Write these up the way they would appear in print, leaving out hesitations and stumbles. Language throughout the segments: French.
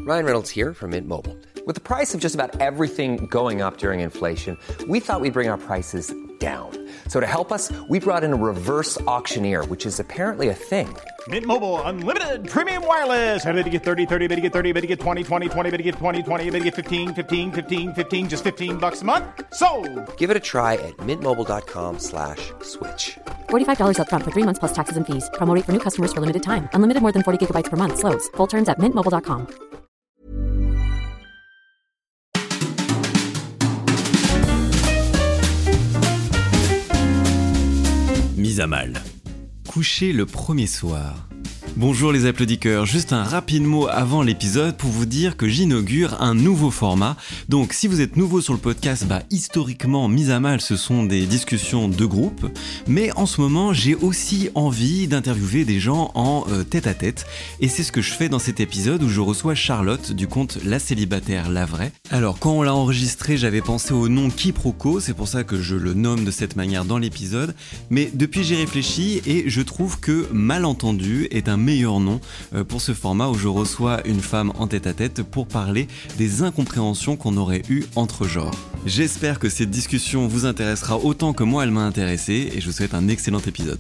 Ryan Reynolds here from Mint Mobile. With the price of just about everything going up during inflation, we thought we'd bring our prices down. So to help us, we brought in a reverse auctioneer, which is apparently a thing. Mint Mobile Unlimited Premium Wireless. How to get 30, 30, bit to get 30, bit to get 20, 20, 20, bit to get 20, 20, bit to get 15, 15, 15, 15, just $15 a month? Sold! Give it a try at mintmobile.com/switch. $45 up front for 3 months plus taxes and fees. Promo rate for new customers for limited time. Unlimited more than 40 gigabytes per month. Slows full terms at mintmobile.com. Mise à mal. Coucher le premier soir. Bonjour les applaudisseurs, juste un rapide mot avant l'épisode pour vous dire que j'inaugure un nouveau format. Donc si vous êtes nouveau sur le podcast, historiquement, Mise à mal, ce sont des discussions de groupe. Mais en ce moment, j'ai aussi envie d'interviewer des gens en tête-à-tête. Et c'est ce que je fais dans cet épisode où je reçois Charlotte du compte La Célibataire La Vraie. Alors quand on l'a enregistré, j'avais pensé au nom Quiproquo, c'est pour ça que je le nomme de cette manière dans l'épisode. Mais depuis j'y réfléchi et je trouve que Malentendu est un meilleur nom pour ce format où je reçois une femme en tête-à-tête pour parler des incompréhensions qu'on aurait eues entre genres. J'espère que cette discussion vous intéressera autant que moi elle m'a intéressé et je vous souhaite un excellent épisode.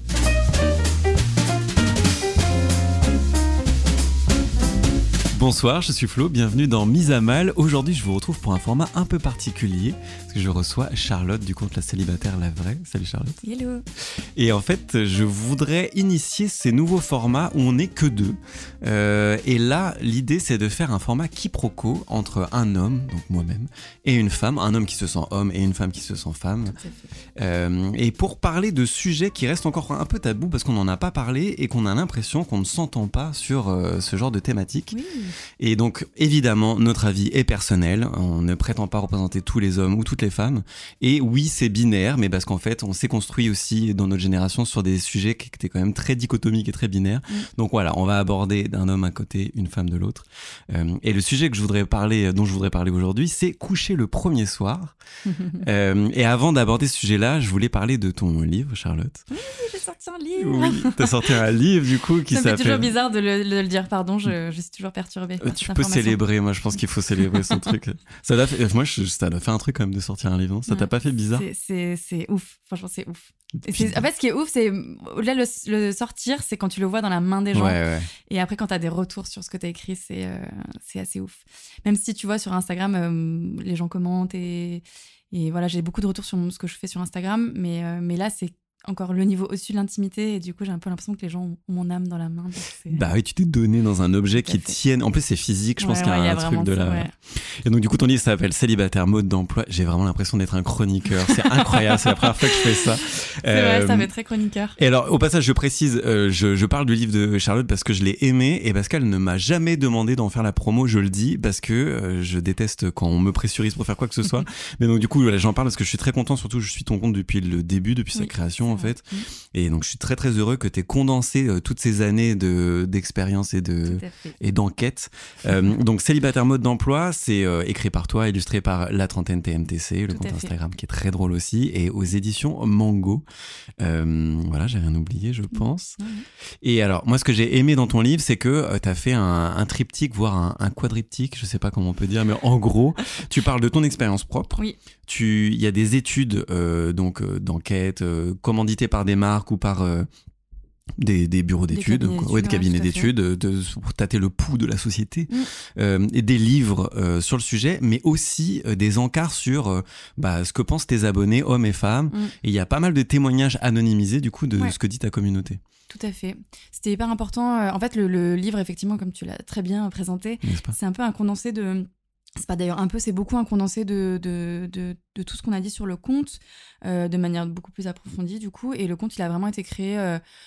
Bonsoir, je suis Flo, bienvenue dans Mise à mal. Aujourd'hui, je vous retrouve pour un format un peu particulier parce que je reçois Charlotte du compte La Célibataire La Vraie. Salut Charlotte. Hello. Et en fait, je voudrais initier ces nouveaux formats où on n'est que deux. Et là, l'idée, c'est de faire un format quiproquo entre un homme, donc moi-même, et une femme, un homme qui se sent homme et une femme qui se sent femme. Et pour parler de sujets qui restent encore un peu tabous parce qu'on n'en a pas parlé et qu'on a l'impression qu'on ne s'entend pas sur ce genre de thématique. Oui. Et donc, évidemment, notre avis est personnel. On ne prétend pas représenter tous les hommes ou toutes les femmes. Et oui, c'est binaire, mais parce qu'en fait, on s'est construit aussi dans notre génération sur des sujets qui étaient quand même très dichotomiques et très binaires. Donc voilà, on va aborder d'un homme à côté, une femme de l'autre. Et le sujet dont je voudrais parler aujourd'hui, c'est coucher le premier soir. Et avant d'aborder ce sujet-là, je voulais parler de ton livre, Charlotte. Oui, j'ai sorti un livre. Oui, t'as sorti un livre du coup qui s'appelle... Ça me fait toujours bizarre de le dire, pardon, je suis toujours perturbée. Tu peux célébrer, moi je pense qu'il faut célébrer son truc. Ça doit faire un truc quand même de sortir un livre, non ? Ça t'a pas fait bizarre ? C'est ouf, franchement c'est ouf. En fait ce qui est ouf, c'est au-delà de le sortir, c'est quand tu le vois dans la main des gens. Ouais. Et après quand t'as des retours sur ce que t'as écrit, c'est assez ouf. Même si tu vois sur Instagram, les gens commentent et voilà, j'ai beaucoup de retours sur ce que je fais sur Instagram, mais là c'est encore le niveau au-dessus de l'intimité et du coup j'ai un peu l'impression que les gens ont mon âme dans la main. Bah oui, tu t'es donné dans un objet qui tienne. En plus c'est physique, je pense qu'il y a un truc de là. Ouais. Et donc du coup ton livre s'appelle Célibataire mode d'emploi. J'ai vraiment l'impression d'être un chroniqueur. C'est incroyable, c'est la première fois que je fais ça. C'est vrai, ça fait très chroniqueur. Et alors au passage je précise, je parle du livre de Charlotte parce que je l'ai aimé et parce qu'elle ne m'a jamais demandé d'en faire la promo, je le dis, parce que je déteste quand on me pressurise pour faire quoi que ce soit. Mais donc du coup voilà, j'en parle parce que je suis très content, surtout je suis ton compte depuis le début, depuis sa création en fait. Et donc je suis très très heureux que tu aies condensé toutes ces années d'expérience et d'enquête. Donc Célibataire mode d'emploi, c'est écrit par toi, illustré par La Trentaine TMTC, le compte Instagram qui est très drôle aussi, et aux éditions Mango. Voilà, j'ai rien oublié je pense. Et alors moi ce que j'ai aimé dans ton livre, c'est que tu as fait un triptyque, voire un quadriptyque, je sais pas comment on peut dire, mais en gros tu parles de ton expérience propre. Oui. Il y a des études d'enquête commanditées par des marques ou par des bureaux d'études, des cabinets d'études, pour tâter le pouls de la société, et des livres sur le sujet, mais aussi des encarts sur ce que pensent tes abonnés, hommes et femmes. Et il y a pas mal de témoignages anonymisés du coup de ce que dit ta communauté. Tout à fait. C'était hyper important. En fait, le livre, effectivement, comme tu l'as très bien présenté, c'est un peu un condensé de... C'est pas d'ailleurs un peu, c'est beaucoup un condensé de tout ce qu'on a dit sur le compte, de manière beaucoup plus approfondie du coup. Et le compte, il a vraiment été créé,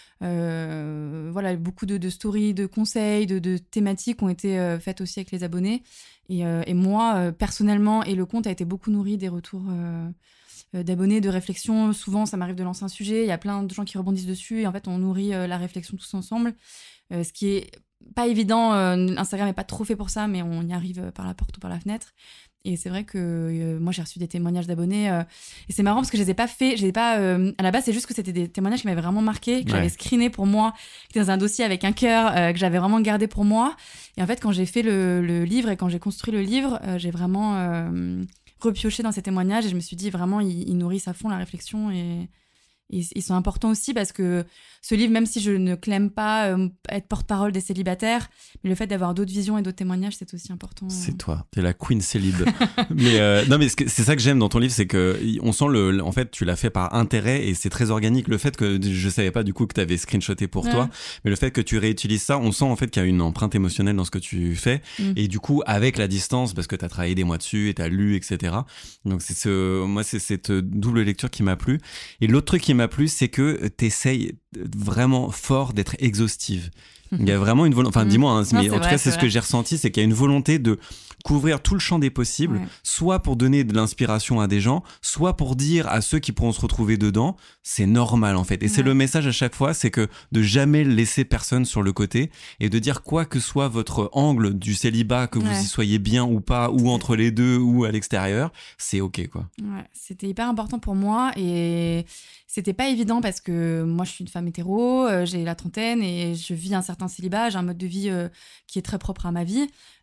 voilà, beaucoup de stories, de conseils, de thématiques ont été faites aussi avec les abonnés. Et moi, personnellement, et le compte a été beaucoup nourri des retours d'abonnés, de réflexions. Souvent, ça m'arrive de lancer un sujet, il y a plein de gens qui rebondissent dessus et en fait, on nourrit la réflexion tous ensemble. Ce qui est pas évident, Instagram n'est pas trop fait pour ça, mais on y arrive par la porte ou par la fenêtre. Et c'est vrai que moi, j'ai reçu des témoignages d'abonnés. Et c'est marrant parce que je les ai pas faits. À la base, c'est juste que c'était des témoignages qui m'avaient vraiment marqué, que j'avais screené pour moi, qui étaient dans un dossier avec un cœur, que j'avais vraiment gardé pour moi. Et en fait, quand j'ai fait le livre et quand j'ai construit le livre, j'ai vraiment repioché dans ces témoignages et je me suis dit vraiment, ils nourrissent à fond la réflexion et ils sont importants aussi parce que ce livre, même si je ne clame pas être porte-parole des célibataires, mais le fait d'avoir d'autres visions et d'autres témoignages, c'est aussi important. C'est toi, t'es la queen célib. Mais non, mais c'est ça que j'aime dans ton livre, c'est que on sent en fait, tu l'as fait par intérêt et c'est très organique. Le fait que je savais pas du coup que t'avais screenshoté pour toi, mais le fait que tu réutilises ça, on sent en fait qu'il y a une empreinte émotionnelle dans ce que tu fais. Et du coup, avec la distance, parce que t'as travaillé des mois dessus et t'as lu, etc. Donc moi, c'est cette double lecture qui m'a plu. Et l'autre truc qui m'a plu, c'est que t'essayes vraiment fort d'être exhaustive. Il y a vraiment une volonté, enfin dis-moi, hein, mais en tout cas c'est ce que j'ai ressenti, c'est qu'il y a une volonté de couvrir tout le champ des possibles, soit pour donner de l'inspiration à des gens, soit pour dire à ceux qui pourront se retrouver dedans, c'est normal en fait. Et c'est le message à chaque fois, c'est que de jamais laisser personne sur le côté et de dire quoi que soit votre angle du célibat, que vous y soyez bien ou pas, ou entre les deux, ou à l'extérieur, c'est ok quoi. Ouais, c'était hyper important pour moi et c'était pas évident parce que moi je suis une femme hétéro, j'ai la trentaine et je vis un certain célibat, j'ai un mode de vie qui est très propre à ma vie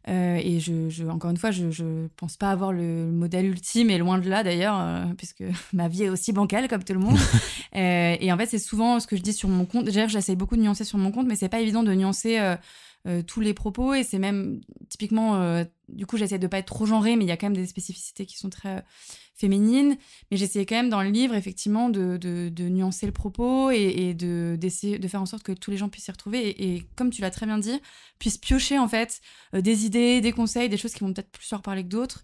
et encore une fois je pense pas avoir le modèle ultime et loin de là d'ailleurs puisque ma vie est aussi bancale comme tout le monde et en fait c'est souvent ce que je dis sur mon compte. D'ailleurs j'essaye beaucoup de nuancer sur mon compte mais c'est pas évident de nuancer tous les propos et c'est même typiquement du coup j'essaie de pas être trop genrée mais il y a quand même des spécificités qui sont très féminines, mais j'essayais quand même dans le livre effectivement de nuancer le propos et d'essayer de faire en sorte que tous les gens puissent s'y retrouver et comme tu l'as très bien dit, puissent piocher en fait des idées, des conseils, des choses qui vont peut-être plus leur parler que d'autres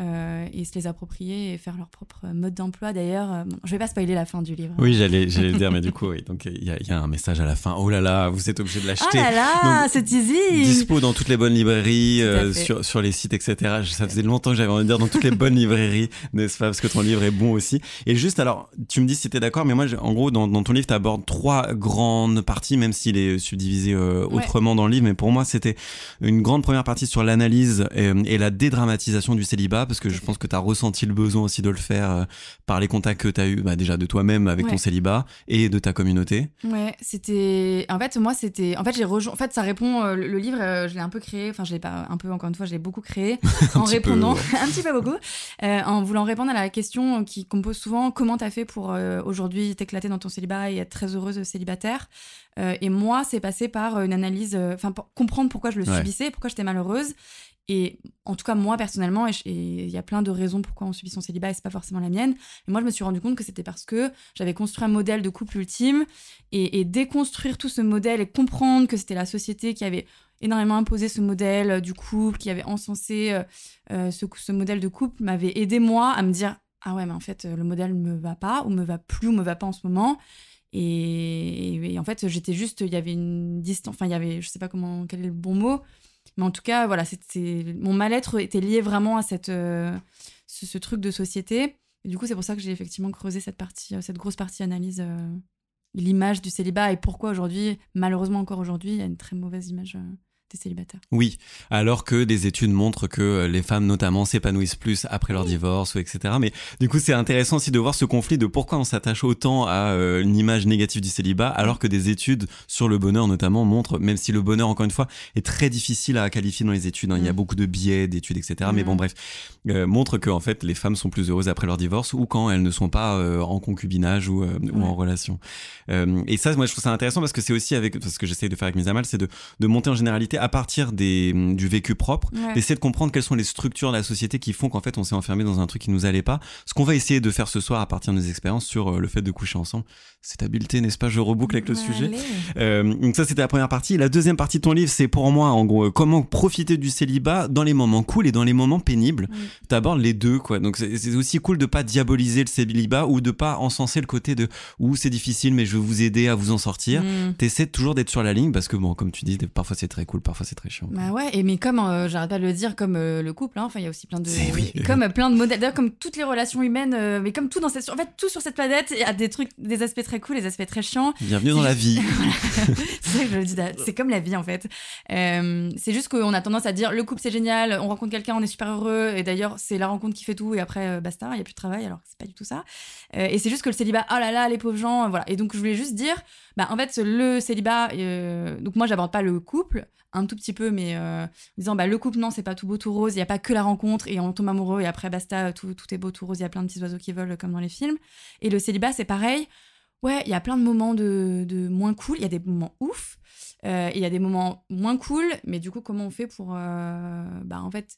et se les approprier et faire leur propre mode d'emploi. D'ailleurs, je vais pas spoiler la fin du livre. Oui, j'allais le dire, mais du coup, oui. Donc il y a un message à la fin. Oh là là, vous êtes obligé de l'acheter. Oh là là, donc, c'est easy. Dispo dans toutes les bonnes librairies, sur les sites, etc. Ça faisait longtemps que j'avais envie de dire dans toutes les bonnes librairies, n'est-ce pas? Parce que ton livre est bon aussi. Et juste, alors, tu me dis si t'es d'accord, mais moi, en gros, dans ton livre, t'abordes 3 grandes parties, même s'il est subdivisé autrement dans le livre. Mais pour moi, c'était une grande première partie sur l'analyse et la dédramatisation du célibat. Parce que je pense que tu as ressenti le besoin aussi de le faire par les contacts que tu as eu déjà de toi-même avec ton célibat et de ta communauté. Ouais, c'était... En fait, moi, c'était... En fait, j'ai rejoint... En fait, ça répond... Le livre, je l'ai un peu créé... Enfin, je l'ai pas un peu, encore une fois, je l'ai beaucoup créé en répondant... un petit peu beaucoup. En voulant répondre à la question qu'on me pose souvent, comment t'as fait pour aujourd'hui t'éclater dans ton célibat et être très heureuse célibataire et moi, c'est passé par une analyse... Enfin, pour comprendre pourquoi je le subissais, pourquoi j'étais malheureuse. Et en tout cas, moi, personnellement, et il y a plein de raisons pourquoi on subit son célibat et c'est pas forcément la mienne. Mais moi, je me suis rendu compte que c'était parce que j'avais construit un modèle de couple ultime et déconstruire tout ce modèle et comprendre que c'était la société qui avait énormément imposé ce modèle du couple, qui avait encensé ce modèle de couple, m'avait aidé, moi, à me dire « Ah ouais, mais en fait, le modèle me va pas, ou me va plus, ou me va pas en ce moment. » Et en fait, j'étais juste... Il y avait une distance... Enfin, il y avait... Je sais pas quel est le bon mot. Mais en tout cas, voilà, mon mal-être était lié vraiment à ce truc de société. Et du coup, c'est pour ça que j'ai effectivement creusé cette grosse partie analyse, l'image du célibat et pourquoi aujourd'hui, malheureusement encore aujourd'hui, il y a une très mauvaise image des célibataires. Oui, alors que des études montrent que les femmes notamment s'épanouissent plus après leur divorce, etc. Mais du coup, c'est intéressant aussi de voir ce conflit de pourquoi on s'attache autant à une image négative du célibat, alors que des études sur le bonheur notamment montrent, même si le bonheur, encore une fois, est très difficile à qualifier dans les études, il y a beaucoup de biais d'études, etc. Mais bon, bref, montrent que en fait, les femmes sont plus heureuses après leur divorce ou quand elles ne sont pas en concubinage ou en relation. Et ça, moi, je trouve ça intéressant parce que c'est aussi ce que j'essaye de faire avec Mise à Mal, c'est de monter en généralité à partir du vécu propre, d'essayer de comprendre quelles sont les structures de la société qui font qu'en fait on s'est enfermé dans un truc qui nous allait pas. Ce qu'on va essayer de faire ce soir à partir de nos expériences sur le fait de coucher ensemble. Cette habileté, n'est-ce pas? Je reboucle avec le sujet. Donc ça, c'était la première partie. La deuxième partie de ton livre, c'est pour moi en gros comment profiter du célibat dans les moments cool et dans les moments pénibles. T'abordes les deux, quoi. Donc c'est aussi cool de pas diaboliser le célibat ou de pas encenser le côté de c'est difficile mais je vais vous aider à vous en sortir. T'essaies toujours d'être sur la ligne parce que bon, comme tu dis, parfois c'est très cool, parfois c'est très chiant. Bah ouais, et mais comme, j'arrête pas de le dire, comme le couple, il y a aussi plein de... Oui. Comme plein de modèles, d'ailleurs, comme toutes les relations humaines, mais comme tout dans cette... En fait, tout sur cette planète, il y a des aspects très cool, des aspects très chiants. Bienvenue dans la vie. C'est ça que je le dis, c'est comme la vie, en fait. C'est juste qu'on a tendance à dire, le couple, c'est génial, on rencontre quelqu'un, on est super heureux, et d'ailleurs, c'est la rencontre qui fait tout, et après, basta, il n'y a plus de travail, alors c'est pas du tout ça. Et c'est juste que le célibat, oh là là, les pauvres gens, voilà. Et donc, je voulais juste dire, en fait, le célibat, donc moi, j'aborde pas le couple, un tout petit peu, mais en disant, le couple, non, c'est pas tout beau, tout rose, il n'y a pas que la rencontre, et on tombe amoureux, et après, basta, tout est beau, tout rose, il y a plein de petits oiseaux qui volent, comme dans les films. Et le célibat, c'est pareil. Ouais, il y a plein de moments de moins cool, il y a des moments ouf, et il y a des moments moins cool, mais du coup, comment on fait pour... en fait...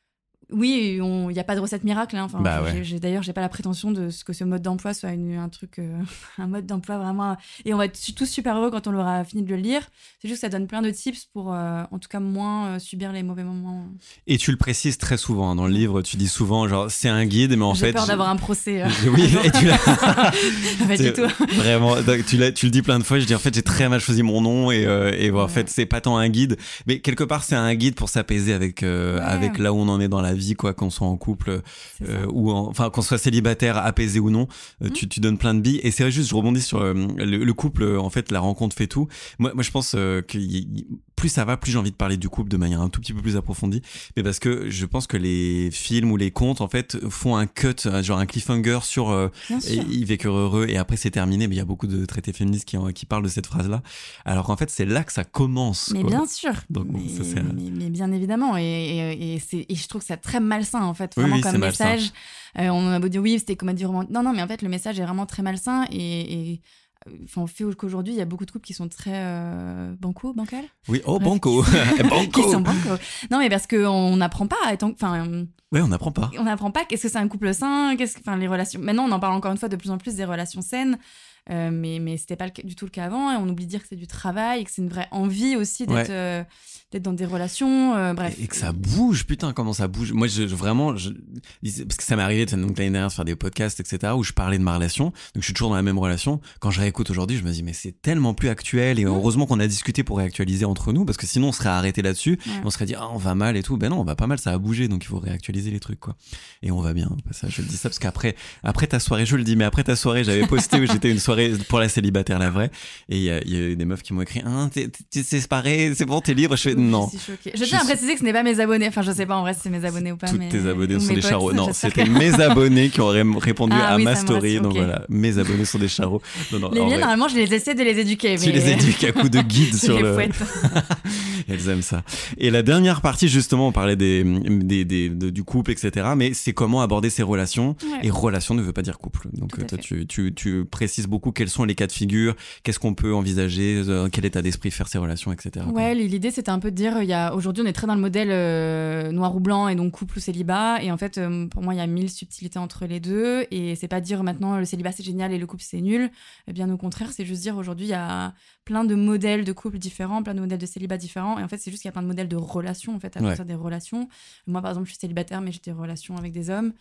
Oui, il n'y a pas de recette miracle. D'ailleurs, j'ai pas la prétention de ce que ce mode d'emploi soit un truc, un mode d'emploi vraiment. Et on va être tous super heureux quand on aura fini de le lire. C'est juste que ça donne plein de tips pour, en tout cas, moins subir les mauvais moments. Et tu le précises très souvent dans le livre. Tu dis souvent, genre, c'est un guide, mais en fait. J'ai peur d'avoir un procès. Oui, et tu l'as. Pas du tout. Vraiment, tu le dis plein de fois. Je dis, en fait, j'ai très mal choisi mon nom et en fait, c'est pas tant un guide, mais quelque part, c'est un guide pour s'apaiser avec là où on en est dans la vie, quoi, qu'on soit en couple qu'on soit célibataire, apaisé ou non, tu donnes plein de billes. Et c'est vrai, juste je rebondis sur le couple, en fait la rencontre fait tout. Moi je pense que plus ça va, plus j'ai envie de parler du couple de manière un tout petit peu plus approfondie, mais parce que je pense que les films ou les contes en fait font un cut, genre un cliffhanger sur ils vécurent heureux et après c'est terminé, mais il y a beaucoup de traités féministes qui parlent de cette phrase là, alors qu'en fait c'est là que ça commence, mais quoi. Bien sûr. Donc, mais bien évidemment, et je trouve que c'est très malsain en fait, vraiment, comme message. On a beau dire oui, c'était comédie romantique, non, mais en fait le message est vraiment très malsain, et on fait qu'aujourd'hui il y a beaucoup de couples qui sont très bancal. Oui, banco. Qui sont banco. Non, mais parce qu'on n'apprend pas à être ouais, on n'apprend pas. On n'apprend pas qu'est-ce que c'est un couple sain, les relations. Maintenant, on en parle encore une fois de plus en plus des relations saines, mais c'était pas du tout le cas avant, et on oublie de dire que c'est du travail, et que c'est une vraie envie aussi d'être dans des relations, bref. Et que ça bouge, putain, comment ça bouge. Moi, parce que ça m'est arrivé donc l'année dernière de faire des podcasts, etc., où je parlais de ma relation, donc je suis toujours dans la même relation. Quand je réécoute aujourd'hui, je me dis, mais c'est tellement plus actuel, et heureusement qu'on a discuté pour réactualiser entre nous, parce que sinon on serait arrêté là-dessus, et on serait dit, on va mal et tout. Ben non, on va pas mal, ça a bougé, donc il faut réactualiser les trucs, quoi. Et on va bien. Ça, je le dis ça parce qu'après ta soirée, je le dis, mais après ta soirée, j'avais posté où j'étais une soirée pour la célibataire, la vraie, et il y a eu des meufs qui m'ont écrit, t'es séparé, c'est bon, t'es libre. Je fais, non. Je tiens à préciser que ce n'est pas mes abonnés. Enfin, je sais pas en vrai si c'est mes abonnés ou pas. Toutes tes abonnés sont des charros. Non, c'était mes abonnés qui auraient répondu à ma story. Donc voilà, mes abonnés sont des charros. Non, les miens, normalement, je les essaie de les éduquer. Tu les éduques à coups de guide sur le. Elles aiment ça. Et la dernière partie, justement, on parlait du couple, etc. Mais c'est comment aborder ces relations. Ouais. Et relation ne veut pas dire couple. Donc toi, tu précises beaucoup quels sont les cas de figure, qu'est-ce qu'on peut envisager, quel état d'esprit faire ces relations, etc. Ouais, l'idée, c'était un peu de dire, aujourd'hui, on est très dans le modèle noir ou blanc, et donc couple ou célibat. Et en fait, pour moi, il y a 1000 subtilités entre les deux. Et c'est pas dire maintenant le célibat c'est génial et le couple c'est nul. Et bien au contraire, c'est juste dire aujourd'hui, il y a plein de modèles de couples différents, plein de modèles de célibat différents. Et en fait, c'est juste qu'il y a plein de modèles de relations, en fait, à partir des relations. Moi, par exemple, je suis célibataire, mais j'ai des relations avec des hommes.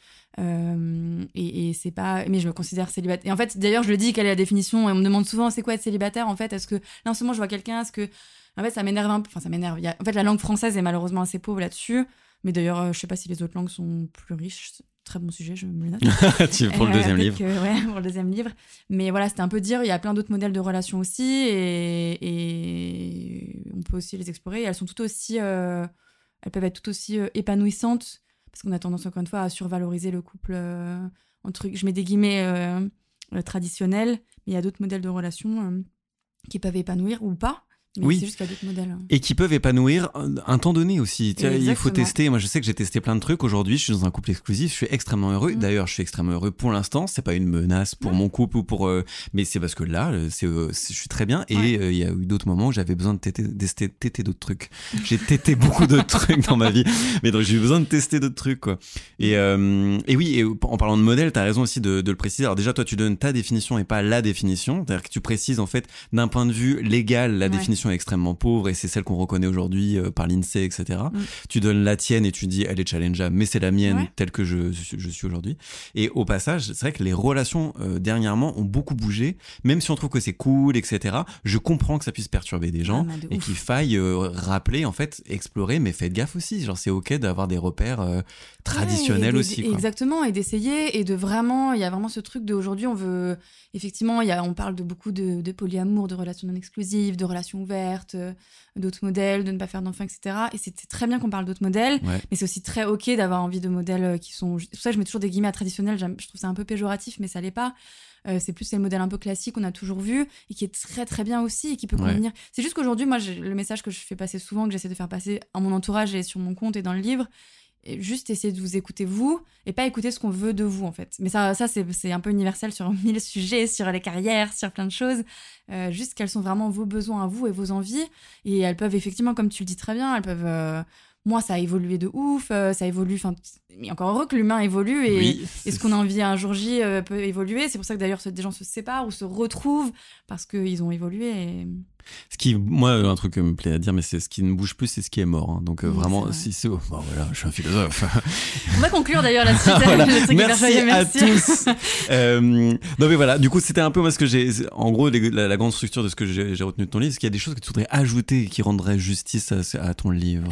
Et c'est pas... Mais je me considère célibataire. Et en fait, d'ailleurs, je le dis, quelle est la définition ? Et on me demande souvent, c'est quoi être célibataire, en fait ? Est-ce que là, en ce moment, je vois quelqu'un, est-ce que... En fait, ça m'énerve un peu. Enfin, ça m'énerve. En fait, la langue française est malheureusement assez pauvre là-dessus. Mais d'ailleurs, je sais pas si les autres langues sont plus riches. Très bon sujet, je me le note. Pour le deuxième livre. Pour le deuxième livre. Mais voilà, c'était un peu dire, il y a plein d'autres modèles de relations aussi, et on peut aussi les explorer. Et elles sont tout aussi, elles peuvent être tout aussi épanouissantes, parce qu'on a tendance encore une fois à survaloriser le couple. Je mets des guillemets traditionnels, mais il y a d'autres modèles de relations qui peuvent épanouir ou pas. Mais oui. C'est juste qu'il y a d'autres modèles. Et qui peuvent épanouir un temps donné aussi. Il faut tester. Moi, je sais que j'ai testé plein de trucs. Aujourd'hui, je suis dans un couple exclusif. Je suis extrêmement heureux. D'ailleurs, je suis extrêmement heureux pour l'instant. C'est pas une menace pour mon couple ou pour. Mais c'est parce que là, je suis très bien. Et il y a eu d'autres moments où j'avais besoin de téter d'autres trucs. J'ai tété beaucoup d'autres trucs dans ma vie. Mais donc, j'ai eu besoin de tester d'autres trucs, quoi. Et oui, et en parlant de modèle, t'as raison aussi de le préciser. Alors déjà, toi, tu donnes ta définition et pas la définition. C'est-à-dire que tu précises, en fait, d'un point de vue légal, la définition définition est extrêmement pauvre et c'est celle qu'on reconnaît aujourd'hui par l'INSEE, etc. Tu donnes la tienne et tu dis elle est challengeable, mais c'est la mienne telle que je suis aujourd'hui. Et au passage, c'est vrai que les relations dernièrement ont beaucoup bougé, même si on trouve que c'est cool, etc. Je comprends que ça puisse perturber des gens et qu'il faille rappeler, en fait, explorer, mais faites gaffe aussi. Genre, c'est ok d'avoir des repères traditionnels aussi. Quoi. Exactement, et d'essayer et de vraiment, il y a vraiment ce truc d'aujourd'hui, on veut, effectivement, on parle de beaucoup de polyamour, de relations non exclusives, de relations ouvertes, d'autres modèles, de ne pas faire d'enfants, etc. Et c'est très bien qu'on parle d'autres modèles, mais c'est aussi très ok d'avoir envie de modèles qui sont... C'est pour ça que je mets toujours des guillemets à traditionnels, je trouve ça un peu péjoratif, mais ça l'est pas. C'est plus le modèle un peu classique qu'on a toujours vu et qui est très très bien aussi et qui peut convenir. C'est juste qu'aujourd'hui, moi, le message que je fais passer souvent, que j'essaie de faire passer à mon entourage et sur mon compte et dans le livre, et juste essayer de vous écouter vous et pas écouter ce qu'on veut de vous en fait. Mais ça c'est un peu universel sur 1000 sujets, sur les carrières, sur plein de choses. Juste quels sont vraiment vos besoins à vous et vos envies. Et elles peuvent effectivement, comme tu le dis très bien, elles peuvent... moi, ça a évolué de ouf, ça évolue... Mais encore heureux que l'humain évolue et ce qu'on a envie un jour J peut évoluer. C'est pour ça que d'ailleurs des gens se séparent ou se retrouvent parce qu'ils ont évolué. Et... Ce qui, moi, un truc que me plaît à dire, mais c'est ce qui ne bouge plus, c'est ce qui est mort. Hein. Donc vraiment, si c'est... Bon, voilà, je suis un philosophe. On va conclure d'ailleurs là-dessus. Voilà. Merci à tous. Non mais voilà, du coup, c'était un peu moi ce que j'ai... En gros, la grande structure de ce que j'ai retenu de ton livre, est-ce qu'il y a des choses que tu voudrais ajouter qui rendraient justice à ton livre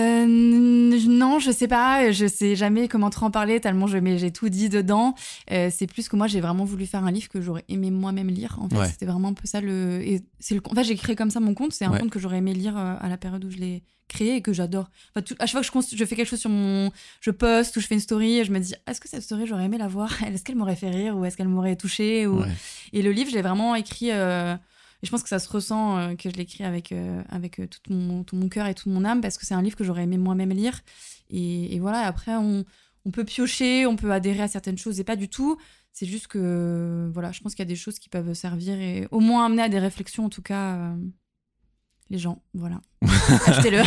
Non, je sais pas. Je sais jamais comment trop en parler tellement j'ai tout dit dedans. C'est plus que moi, j'ai vraiment voulu faire un livre que j'aurais aimé moi-même lire. En fait, c'était vraiment un peu ça en fait, j'ai créé comme ça mon compte. C'est un compte que j'aurais aimé lire à la période où je l'ai créé et que j'adore. Enfin, à chaque fois que je fais quelque chose je poste ou je fais une story, je me dis est-ce que cette story j'aurais aimé la voir, est-ce qu'elle m'aurait fait rire ou est-ce qu'elle m'aurait touchée Et le livre, je l'ai vraiment écrit. Et je pense que ça se ressent que je l'écris avec tout mon cœur et toute mon âme parce que c'est un livre que j'aurais aimé moi-même lire. Et voilà, après, on peut piocher, on peut adhérer à certaines choses et pas du tout. C'est juste que, voilà, je pense qu'il y a des choses qui peuvent servir et au moins amener à des réflexions, en tout cas, les gens, voilà. Achetez-le.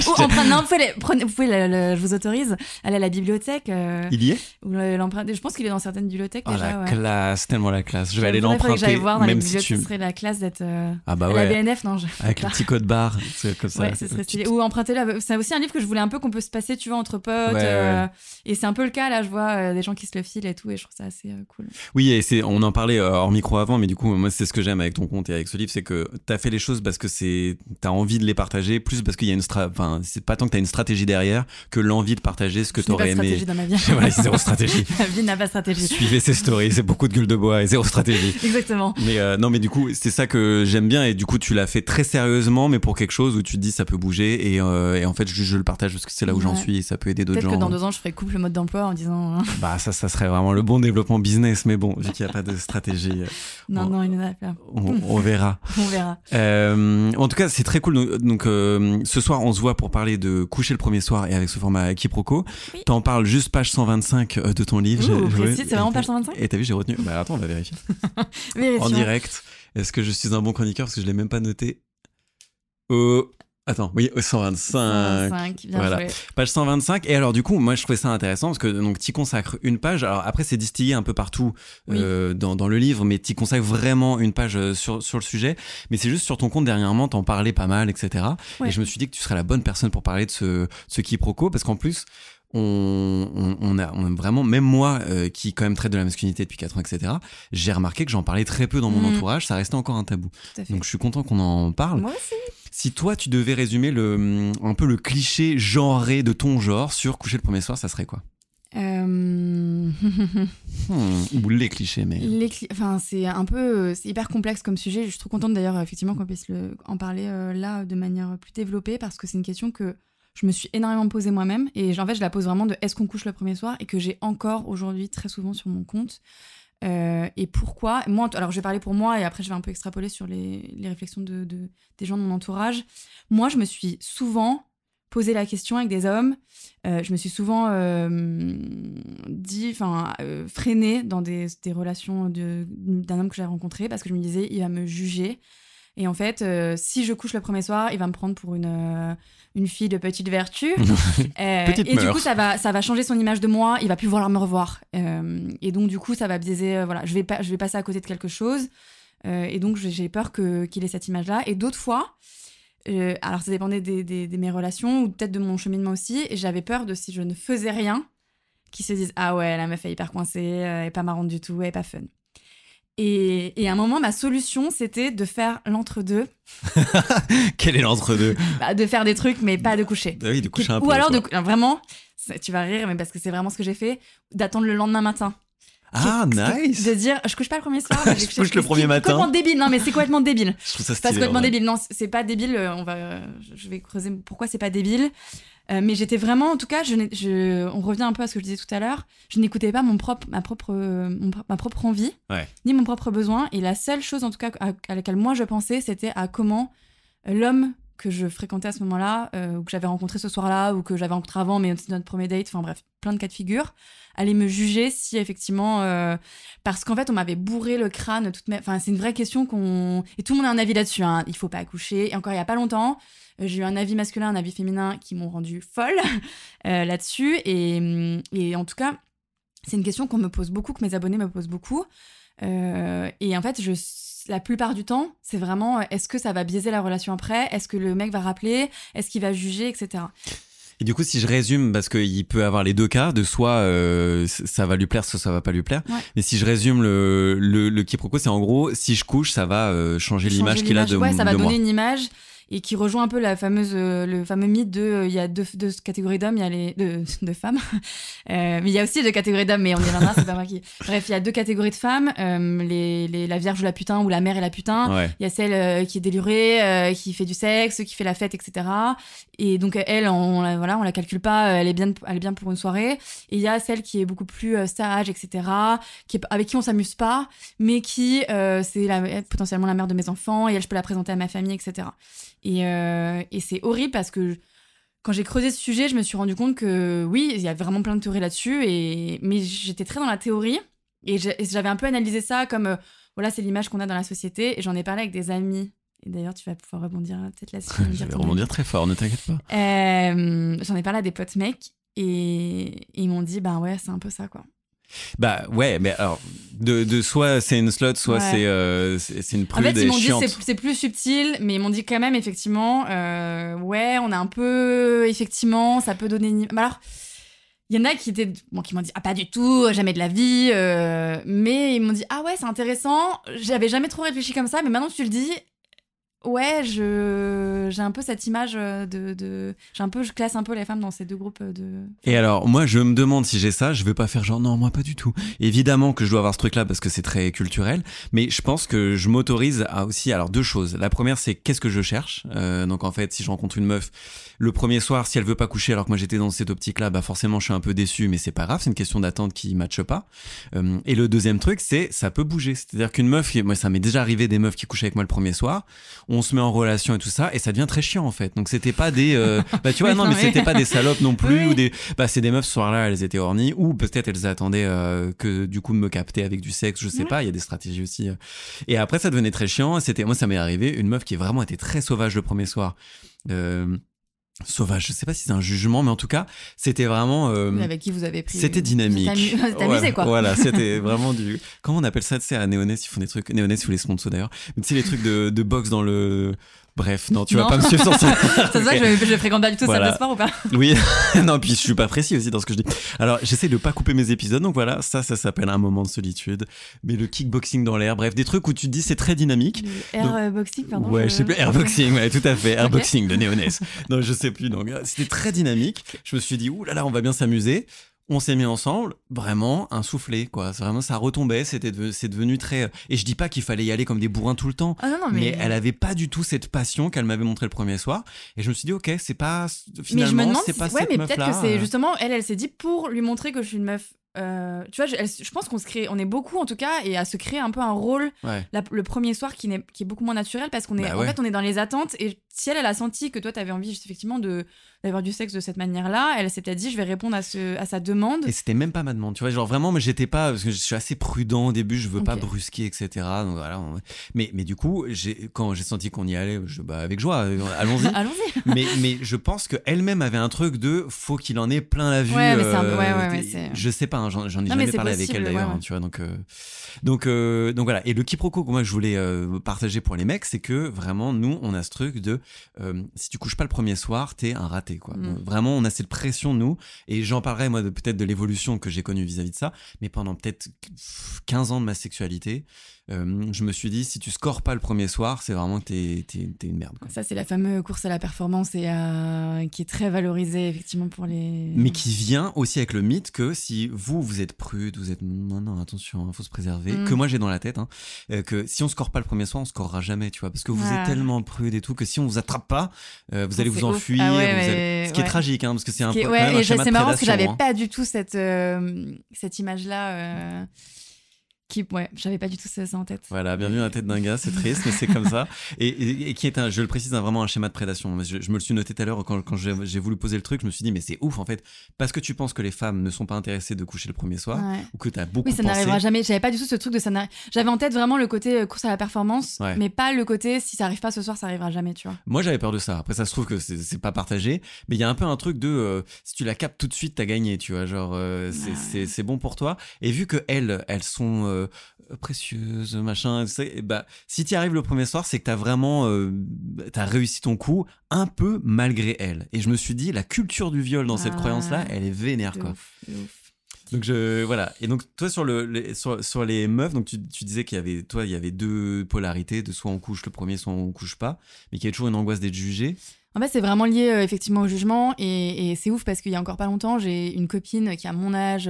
Vous pouvez, je vous autorise, aller à la bibliothèque. Il y est l'emprunter. Je pense qu'il est dans certaines bibliothèques déjà. Classe, tellement la classe. Je vais aller l'emprunter. Que j'aille voir dans même les bibliothèques, ce serait la classe d'être à la BNF, non Avec le petit code barre, c'est comme ça. Ouais, ce serait stylé. Ou emprunter là. C'est aussi un livre que je voulais un peu qu'on peut se passer, tu vois, entre potes. Et c'est un peu le cas là. Je vois des gens qui se le filent et tout, et je trouve ça assez cool. Oui, et on en parlait hors micro avant, mais du coup, moi, c'est ce que j'aime avec ton compte et avec ce livre, c'est que t'as fait les choses parce que t'as envie de les partager, plus parce qu'il y a c'est pas tant que t'as une stratégie derrière que l'envie de partager ce que t'aurais aimé. Je n'ai pas de stratégie dans ma vie. Voilà, c'est zéro stratégie. Ma vie n'a pas de stratégie. Suivez ses stories, c'est beaucoup de gueule de bois et zéro stratégie. Exactement. Mais non, mais du coup, c'est ça que j'aime bien et du coup, tu l'as fait très sérieusement, mais pour quelque chose où tu te dis ça peut bouger et en fait, je le partage parce que c'est là où j'en suis et ça peut aider d'autres gens. Peut-être que dans 2 ans, je ferai couple mode d'emploi en disant. Bah ça serait vraiment le bon développement business, mais bon, vu qu'il n'y a pas de stratégie. Non, il y en a pas. On verra. On verra. En tout cas, c'est très cool. Donc, ce soir, on se voit pour parler de coucher le premier soir et avec ce format quiproquo. Oui. T'en parles juste page 125 de ton livre. C'est vraiment page 125 ? Et t'as vu, j'ai retenu. Bah attends, on va vérifier. En direct. Est-ce que je suis un bon chroniqueur parce que je l'ai même pas noté. Attends, oui, 125. Bien voilà. Joué. Page 125. Et alors, du coup, moi, je trouvais ça intéressant parce que donc, t'y consacres une page. Alors, après, c'est distillé un peu partout dans le livre, mais t'y consacres vraiment une page sur le sujet. Mais c'est juste sur ton compte, dernièrement, t'en parlais pas mal, etc. Ouais. Et je me suis dit que tu serais la bonne personne pour parler de ce quiproquo parce qu'en plus, on a vraiment, même moi qui quand même traite de la masculinité depuis 4 ans, etc., j'ai remarqué que j'en parlais très peu dans mon entourage, ça restait encore un tabou. Donc je suis content qu'on en parle. Moi aussi. Si toi tu devais résumer un peu le cliché genré de ton genre sur coucher le premier soir, ça serait quoi? Ou les clichés, mais... c'est hyper complexe comme sujet. Je suis trop contente d'ailleurs effectivement qu'on puisse en parler là de manière plus développée parce que c'est une question que je me suis énormément posée moi-même et en fait je la pose vraiment de est-ce qu'on couche le premier soir et que j'ai encore aujourd'hui très souvent sur mon compte. Et pourquoi moi, alors je vais parler pour moi et après je vais un peu extrapoler sur les réflexions des gens de mon entourage. Moi je me suis souvent posé la question avec des hommes, je me suis souvent freinée dans des relations d'un homme que j'ai rencontré parce que je me disais il va me juger. Et en fait, si je couche le premier soir, il va me prendre pour une fille de petite vertu. Petite mœurs. Du coup, ça va changer son image de moi. Il va plus vouloir me revoir. Et donc, du coup, ça va biaiser. Voilà, je vais passer à côté de quelque chose. Et donc, j'ai peur qu'il ait cette image-là. Et d'autres fois, alors ça dépendait de mes relations ou peut-être de mon cheminement aussi, et j'avais peur de si je ne faisais rien, qu'ils se disent « Ah ouais, la meuf est hyper coincée, elle est pas marrante du tout, elle est pas fun ». Et à un moment, ma solution, c'était de faire l'entre-deux. Quel est l'entre-deux? De faire des trucs, mais pas de coucher. Ah oui, de coucher un peu. Ou alors, vraiment, tu vas rire, mais parce que c'est vraiment ce que j'ai fait, d'attendre le lendemain matin. Ah, nice! De dire, je couche pas le premier soir, mais je couche le premier matin. C'est complètement débile, non, mais c'est complètement débile. Je trouve ça stylé. C'est complètement débile. Non, c'est pas débile, je vais creuser pourquoi c'est pas débile. Mais j'étais vraiment, en tout cas, on revient un peu à ce que je disais tout à l'heure, je n'écoutais pas ma propre envie, ni mon propre besoin, et la seule chose, en tout cas, à laquelle moi je pensais, c'était à comment l'homme que je fréquentais à ce moment-là, ou que j'avais rencontré ce soir-là, ou que j'avais rencontré avant, mais c'était notre premier date, enfin bref, plein de cas de figure, allait me juger si effectivement... parce qu'en fait, on m'avait bourré le crâne, enfin c'est une vraie question et tout le monde a un avis là-dessus, hein. Il faut pas accoucher, et encore il y a pas longtemps, j'ai eu un avis masculin, un avis féminin qui m'ont rendu folle là-dessus, et en tout cas, c'est une question qu'on me pose beaucoup, que mes abonnés me posent beaucoup, et en fait, la plupart du temps, c'est vraiment est-ce que ça va biaiser la relation après ? Est-ce que le mec va rappeler ? Est-ce qu'il va juger, etc. Et du coup, si je résume, parce qu'il peut avoir les deux cas, de soit ça va lui plaire, soit ça va pas lui plaire. Ouais. Mais si je résume le quiproquo, c'est en gros, si je couche, ça va changer l'image qu'il a de moi. Ouais, ça va donner une image. Et qui rejoint un peu le fameux mythe il y a deux catégories d'hommes, il y a de femmes. Mais il y a aussi deux catégories d'hommes, mais on y reviendra, c'est pas moi qui... Bref, il y a deux catégories de femmes, la vierge ou la putain, ou la mère et la putain. Ouais. Il y a celle qui est délurée, qui fait du sexe, qui fait la fête, etc. Et donc, elle, on la calcule pas, elle est bien pour une soirée. Et il y a celle qui est beaucoup plus sage, etc., avec qui on s'amuse pas, mais qui, c'est potentiellement la mère de mes enfants, et elle, je peux la présenter à ma famille, etc. Et c'est horrible parce que quand j'ai creusé ce sujet, je me suis rendu compte que oui, il y a vraiment plein de théories là-dessus, mais j'étais très dans la théorie et j'avais un peu analysé ça comme voilà, c'est l'image qu'on a dans la société, et j'en ai parlé avec des amis. Et d'ailleurs, tu vas pouvoir rebondir peut-être là-dessus. Je vais rebondir très fort, ne t'inquiète pas. J'en ai parlé à des potes mecs et ils m'ont dit bah ouais, c'est un peu ça quoi. Bah ouais, mais alors de soit c'est une slut, soit c'est une prude chiante. En fait, ils m'ont dit c'est plus subtil, mais ils m'ont dit quand même effectivement ouais, on a un peu effectivement, ça peut donner une... Alors il y en a qui m'ont dit ah pas du tout, jamais de la vie, mais ils m'ont dit ah ouais, c'est intéressant, j'avais jamais trop réfléchi comme ça, mais maintenant que tu le dis, ouais, j'ai un peu cette image je classe un peu les femmes dans ces deux groupes de... Et alors, moi, je me demande si j'ai ça, je vais pas faire genre, non, moi, pas du tout. Évidemment que je dois avoir ce truc-là parce que c'est très culturel, mais je pense que je m'autorise à aussi, alors deux choses. La première, c'est qu'est-ce que je cherche. Donc, en fait, si je rencontre une meuf, le premier soir, si elle veut pas coucher alors que moi j'étais dans cette optique-là, bah forcément, je suis un peu déçu, mais c'est pas grave, c'est une question d'attente qui matche pas. Et le deuxième truc, c'est ça peut bouger. C'est-à-dire qu'une meuf, moi, ça m'est déjà arrivé des meufs qui couchaient avec moi le premier soir, on se met en relation et tout ça, et ça devient très chiant en fait. Donc c'était pas des bah tu vois, non, mais c'était pas des salopes non plus, ou des c'est des meufs ce soir-là, elles étaient horny, ou peut-être elles attendaient que du coup me capter avec du sexe, je sais pas, il y a des stratégies aussi. Et après ça devenait très chiant. Moi ça m'est arrivé une meuf qui vraiment était très sauvage le premier soir. Sauvage, je sais pas si c'est un jugement, mais en tout cas c'était vraiment avec qui vous avez pris, c'était dynamique, t'es amusé quoi. Voilà, c'était vraiment du, comment on appelle ça, tu sais, à Néonès ils font des trucs, Néonès ou les sponsors d'ailleurs, mais tu sais les trucs de boxe dans le... Bref, non, tu vas pas me suivre sur ça. C'est ça que je fréquente pas du tout salle de sport ou pas? Oui, non, puis je suis pas précis aussi dans ce que je dis. Alors, j'essaie de pas couper mes épisodes, donc voilà, ça s'appelle un moment de solitude. Mais le kickboxing dans l'air, bref, des trucs où tu te dis c'est très dynamique. Airboxing, pardon. Ouais, je sais plus, airboxing, ouais, tout à fait, airboxing de Néonès. Non, je sais plus, donc c'était très dynamique. Je me suis dit, ouh là là, on va bien s'amuser. On s'est mis ensemble, vraiment un soufflé, quoi. C'est vraiment, ça retombait, c'est devenu très... Et je dis pas qu'il fallait y aller comme des bourrins tout le temps, mais elle avait pas du tout cette passion qu'elle m'avait montré le premier soir. Et je me suis dit, ok, c'est pas... Finalement, mais je me demande c'est pas cette meuf-là. Ouais, mais peut-être que c'est justement... Elle s'est dit, pour lui montrer que je suis une meuf... tu vois, je pense on est beaucoup en tout cas, et à se créer un peu un rôle le premier soir qui est beaucoup moins naturel, parce qu'on est en fait on est dans les attentes, et si elle a senti que toi t'avais envie effectivement d'avoir du sexe de cette manière-là, elle s'est peut-être dit je vais répondre à sa demande. Et c'était même pas ma demande, tu vois, genre vraiment, mais j'étais pas, parce que je suis assez prudent au début, je veux pas brusquer, etc. Donc voilà, mais du coup quand j'ai senti qu'on y allait, avec joie, allons-y. mais je pense qu'elle-même avait un truc de faut qu'il en ait plein la vue. Ouais, mais c'est un peu, je sais pas, j'en ai jamais parlé avec elle d'ailleurs, tu vois, donc voilà. Et le quiproquo que moi je voulais partager pour les mecs, c'est que vraiment nous on a ce truc de si tu couches pas le premier soir, t'es un raté, quoi. Donc, vraiment, on a cette pression, nous, et j'en parlerai, moi, peut-être de l'évolution que j'ai connue vis-à-vis de ça, mais pendant peut-être 15 ans de ma sexualité, je me suis dit, si tu scores pas le premier soir, c'est vraiment que t'es une merde, quoi. Ça, c'est la fameuse course à la performance et qui est très valorisée, effectivement, pour les... Mais qui vient aussi avec le mythe que si vous êtes prude, vous êtes non, attention, faut se préserver, que moi j'ai dans la tête, que si on score pas le premier soir, on scorera jamais, tu vois, parce que vous êtes tellement prude et tout, que si on vous attrape pas, vous allez vous enfuir, ce qui est tragique, parce que c'est un schéma de prédation. C'est marrant parce que j'avais pas du tout cette image-là... j'avais pas du tout ça en tête. Voilà, bienvenue dans la tête d'un gars, c'est triste, mais c'est comme ça. Et qui est, je le précise, vraiment un schéma de prédation. Je me le suis noté tout à l'heure quand j'ai voulu poser le truc, je me suis dit, mais c'est ouf en fait, parce que tu penses que les femmes ne sont pas intéressées de coucher le premier soir, ou que t'as beaucoup pensé. Oui, ça n'arrivera jamais. J'avais pas du tout ce truc de ça. J'avais en tête vraiment le côté course à la performance, mais pas le côté si ça arrive pas ce soir, ça arrivera jamais, tu vois. Moi, j'avais peur de ça. Après, ça se trouve que c'est pas partagé, mais il y a un peu un truc de si tu la captes tout de suite, t'as gagné, tu vois. Genre, c'est bon pour toi. Et vu que elles sont précieuse, machin, si t'y arrives le premier soir, c'est que t'as vraiment t'as réussi ton coup un peu malgré elle. Et je me suis dit, la culture du viol dans cette croyance-là, elle est vénère, quoi. Ouf. Donc voilà. Et donc toi sur les meufs, donc tu disais qu'il y avait deux polarités, de soit on couche le premier, soit on couche pas, mais qu'il y avait toujours une angoisse d'être jugé. En fait, c'est vraiment lié effectivement au jugement et c'est ouf parce qu'il y a encore pas longtemps, j'ai une copine qui a mon âge,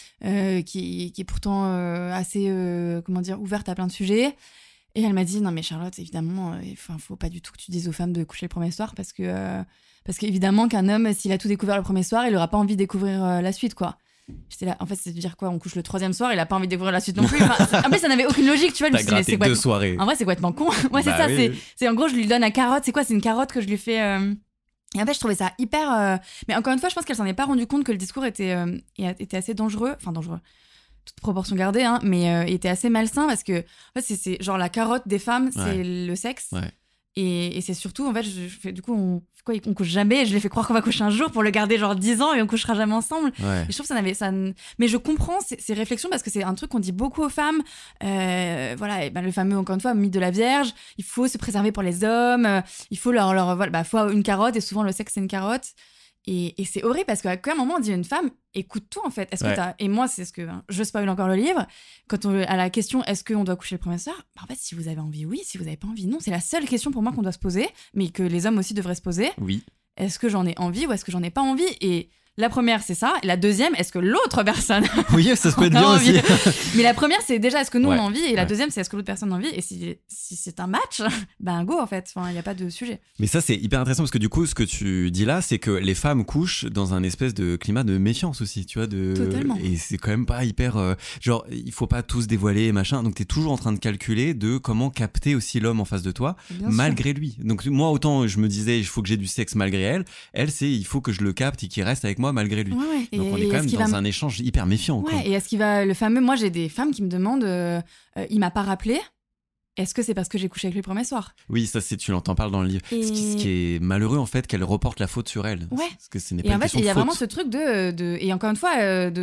qui est pourtant assez ouverte à plein de sujets. Et elle m'a dit non mais Charlotte, évidemment, faut pas du tout que tu dises aux femmes de coucher le premier soir parce qu'évidemment qu'un homme, s'il a tout découvert le premier soir, il aura pas envie de découvrir la suite, quoi. J'étais là, en fait, c'est de dire quoi, on couche le troisième soir, il a pas envie de découvrir la suite non plus. En plus, ça n'avait aucune logique, tu vois. T'as gratté deux soirées. En vrai, c'est complètement con. Ouais, c'est ça. Oui. C'est en gros, je lui donne la carotte. C'est quoi? C'est une carotte que je lui fais. Et en fait, je trouvais ça hyper. Mais encore une fois, je pense qu'elle s'en est pas rendu compte que le discours était assez dangereux. Enfin, dangereux. Toute proportion gardée, mais était assez malsain parce que en fait, c'est genre la carotte des femmes, c'est le sexe. Ouais. Et c'est surtout, en fait, du coup, on couche jamais. Je l'ai fait croire qu'on va coucher un jour pour le garder genre 10 ans et on couchera jamais ensemble. Ouais. Et je trouve que mais je comprends ces réflexions parce que c'est un truc qu'on dit beaucoup aux femmes. Voilà, le fameux, encore une fois, mythe de la Vierge. Il faut se préserver pour les hommes. Il faut faut une carotte et souvent le sexe, c'est une carotte. Et c'est horrible parce qu'à un moment on dit à une femme écoute tout en fait, est-ce que et moi c'est ce que je spoil encore le livre quand à la question est-ce qu'on doit coucher le premier soir, en fait si vous avez envie oui, si vous avez pas envie non, c'est la seule question pour moi qu'on doit se poser, mais que les hommes aussi devraient se poser. Oui. Est-ce que j'en ai envie ou est-ce que j'en ai pas envie? Et la première, c'est ça. Et la deuxième, est-ce que l'autre personne... Oui, ça peut être bien aussi. Mais la première, c'est déjà, est-ce que nous, on a envie? Et la deuxième, c'est est-ce que l'autre personne a envie? Et si c'est un match, go, en fait. Enfin, il n'y a pas de sujet. Mais ça, c'est hyper intéressant parce que du coup, ce que tu dis là, c'est que les femmes couchent dans un espèce de climat de méfiance aussi, tu vois. Totalement. Et c'est quand même pas hyper... genre, il faut pas tous dévoiler, machin. Donc, t'es toujours en train de calculer de comment capter aussi l'homme en face de toi, malgré lui. Donc, moi, autant je me disais, il faut que j'ai du sexe malgré elle. Elle, c'est il faut que je le capte et qu'il reste avec moi malgré lui. Ouais. Donc on est quand même dans un échange hyper méfiant. Ouais, quoi. Et est-ce qu'il va le fameux... Moi, j'ai des femmes qui me demandent il m'a pas rappelé. Est-ce que c'est parce que j'ai couché avec lui le premier soir? Oui, ça tu l'entends parler dans le livre. Ce qui est malheureux en fait, qu'elle reporte la faute sur elle. Ouais. Parce que ce n'est pas une question de faute. Et en fait, il y a vraiment ce truc et encore une fois